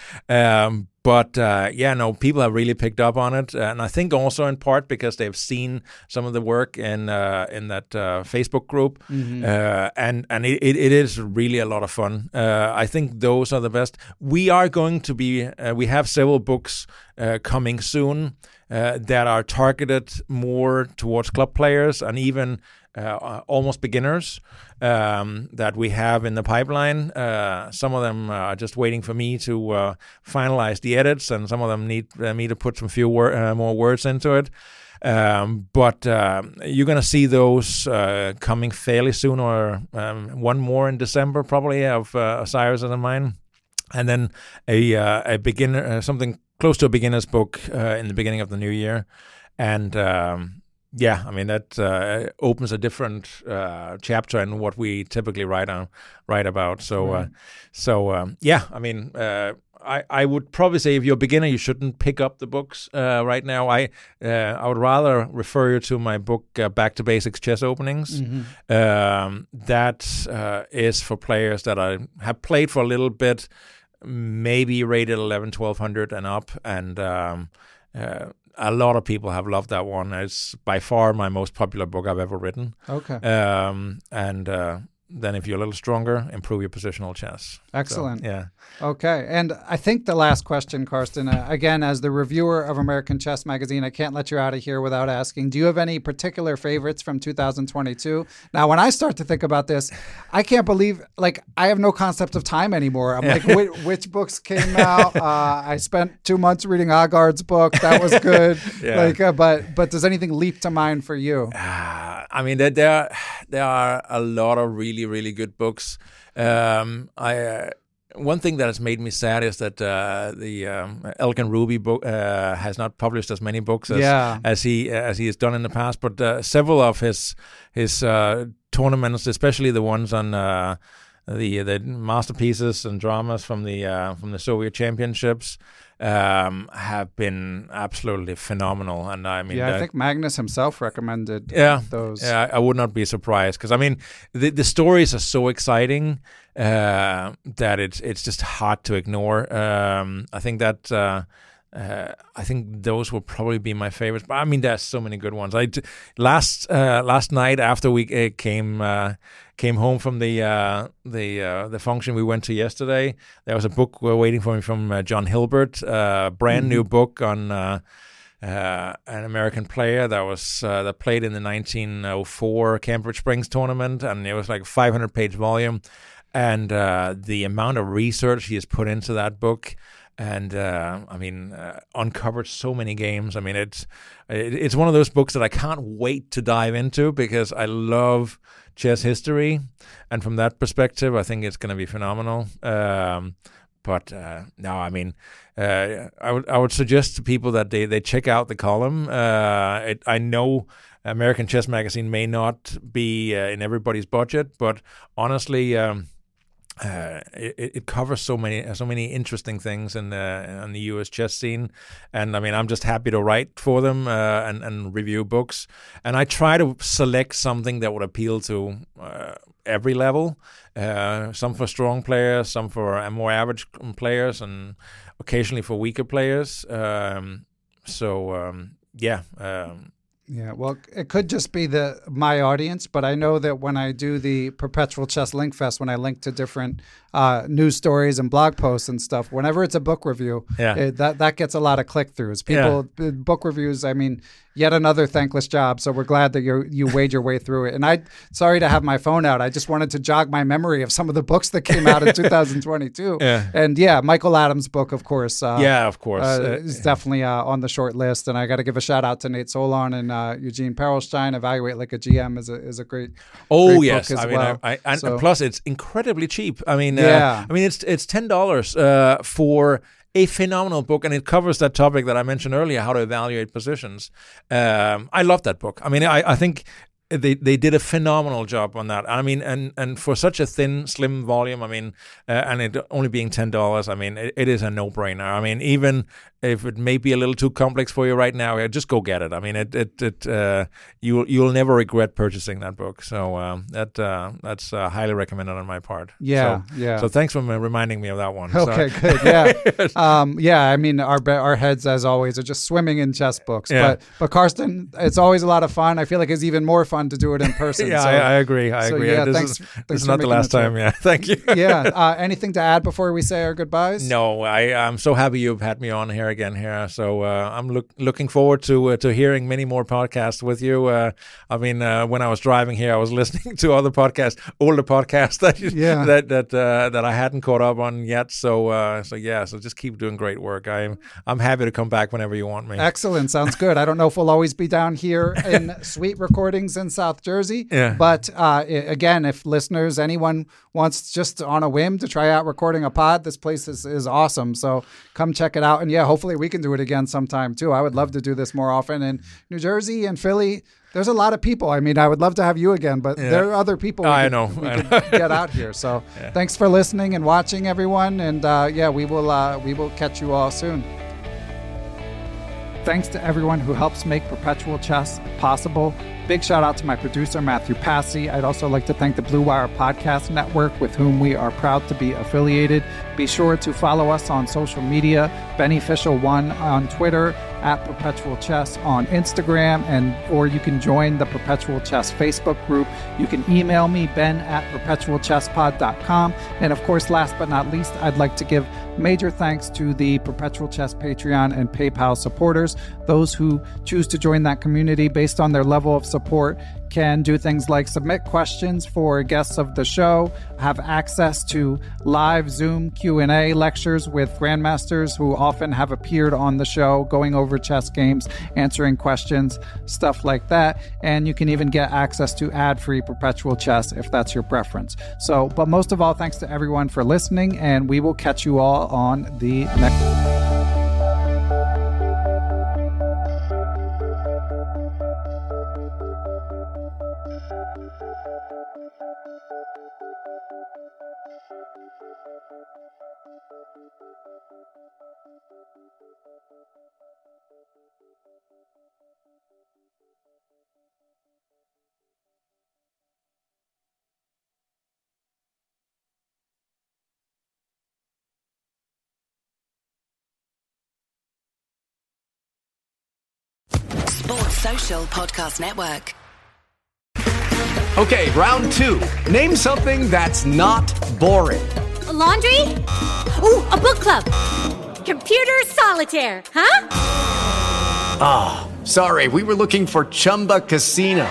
People have really picked up on it, and I think also in part because they've seen some of the work in that Facebook group, and it is really a lot of fun. I think those are the best. We are going to be. We have several books coming soon that are targeted more towards club players and even almost beginners that we have in the pipeline. Some of them are just waiting for me to finalize the edits, and some of them need me to put some few more words into it. But you're going to see those coming fairly soon, or one more in December probably of Osiris and mine, and then a beginner, something close to a beginner's book in the beginning of the new year. And that opens a different chapter in what we typically write about. I would probably say if you're a beginner, you shouldn't pick up the books right now. I would rather refer you to my book, Back to Basics Chess Openings. That is for players that have played for a little bit, maybe rated 1200 and up, and a lot of people have loved that one. It's by far my most popular book I've ever written. Okay. Then if you're a little stronger, improve your positional chess. Excellent. So, yeah. Okay. And I think the last question, Carsten, again, as the reviewer of American Chess Magazine, I can't let you out of here without asking, do you have any particular favorites from 2022? Now, when I start to think about this, I can't believe, I have no concept of time anymore. I'm like, which books came out? I spent 2 months reading Agard's book. That was good. But does anything leap to mind for you? There are a lot of really, really good books. One thing that has made me sad is that the Elkan Ruby book has not published as many books as he has done in the past. But several of his tournaments, especially the ones on the masterpieces and dramas from the Soviet Championships, have been absolutely phenomenal. And I think Magnus himself recommended those. Yeah, I would not be surprised because the stories are so exciting that it's just hard to ignore. I think that. I think those will probably be my favorites. But there's so many good ones. Last night after we came home from the function we went to yesterday, there was a book waiting for me from John Hilbert, brand new book on an American player that played in the 1904 Cambridge Springs tournament, and it was like a 500-page volume, and the amount of research he has put into that book. And uncovered so many games. It's one of those books that I can't wait to dive into because I love chess history, and from that perspective, I think it's going to be phenomenal. I would suggest to people that they check out the column. I know American Chess Magazine may not be in everybody's budget, but honestly. It covers so many interesting things in the U.S. chess scene, and I'm just happy to write for them and review books. And I try to select something that would appeal to every level. Some for strong players, some for more average players, and occasionally for weaker players. Yeah, well, it could just be my audience, but I know that when I do the Perpetual Chess Link Fest, when I link to different news stories and blog posts and stuff, whenever it's a book review, that gets a lot of click-throughs. Book reviews, yet another thankless job, so we're glad that you wade your way through it. And sorry to have my phone out. I just wanted to jog my memory of some of the books that came out in 2022. And Michael Adams' book, of course. Is definitely on the short list. And I got to give a shout out to Nate Solon and Eugene Perelstein. Evaluate Like a GM is a great yes. book as well. Plus it's incredibly cheap. It's $10 for a phenomenal book, and it covers that topic that I mentioned earlier, how to evaluate positions. I love that book. I think they did a phenomenal job on that. I mean, and for such a thin, slim volume, I mean, and it only being $10, I mean, it is a no-brainer. I mean, even if it may be a little too complex for you right now, just go get it. I mean, you'll never regret purchasing that book. So that's highly recommended on my part. Yeah. So thanks for reminding me of that one. Okay, good. Yeah. I mean, our heads, as always, are just swimming in chess books. Yeah. But Karsten, it's always a lot of fun. I feel like it's even more fun to do it in person. Yeah, I agree. Yeah, this is not the last time. Yeah, thank you. Yeah. Anything to add before we say our goodbyes? No, I'm so happy you've had me on here again here. So I'm looking forward to hearing many more podcasts with you. I mean, when I was driving here, I was listening to other podcasts, older podcasts that I hadn't caught up on yet. So just keep doing great work. I'm happy to come back whenever you want me. Excellent. Sounds good. I don't know if we'll always be down here in Sweet Recordings in South Jersey. Yeah. But again, if listeners, anyone wants just on a whim to try out recording a pod, this place is awesome. So come check it out. And hopefully we can do it again sometime too. I would love to do this more often. In New Jersey and Philly, there's a lot of people. I mean, I would love to have you again, but there are other people we could get out here. So thanks for listening and watching, everyone. And we will catch you all soon. Thanks to everyone who helps make Perpetual Chess possible. Big shout out to my producer, Matthew Passy. I'd also like to thank the Blue Wire Podcast Network, with whom we are proud to be affiliated. Be sure to follow us on social media, Beneficial1 on Twitter, @Perpetual Chess on Instagram, or you can join the Perpetual Chess Facebook group. You can email me, ben@perpetualchesspod.com. And of course, last but not least, I'd like to give major thanks to the Perpetual Chess Patreon and PayPal supporters. Those who choose to join that community based on their level of support can do things like submit questions for guests of the show, have access to live Zoom Q&A lectures with grandmasters who often have appeared on the show, going over chess games, answering questions, stuff like that. And you can even get access to ad-free Perpetual Chess if that's your preference. So, but most of all, thanks to everyone for listening, and we will catch you all on the next. Sports Social Podcast Network. Okay, round two. Name something that's not boring. A laundry? Ooh, a book club. Computer solitaire, huh? Ah, sorry, we were looking for Chumba Casino.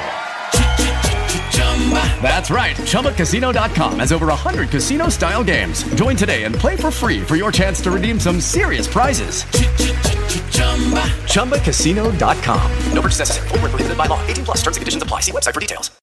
That's right, ChumbaCasino.com has over 100 casino-style games. Join today and play for free for your chance to redeem some serious prizes. ChumbaCasino.com. No purchase necessary. Void where prohibited by law. 18+ terms and conditions apply. See website for details.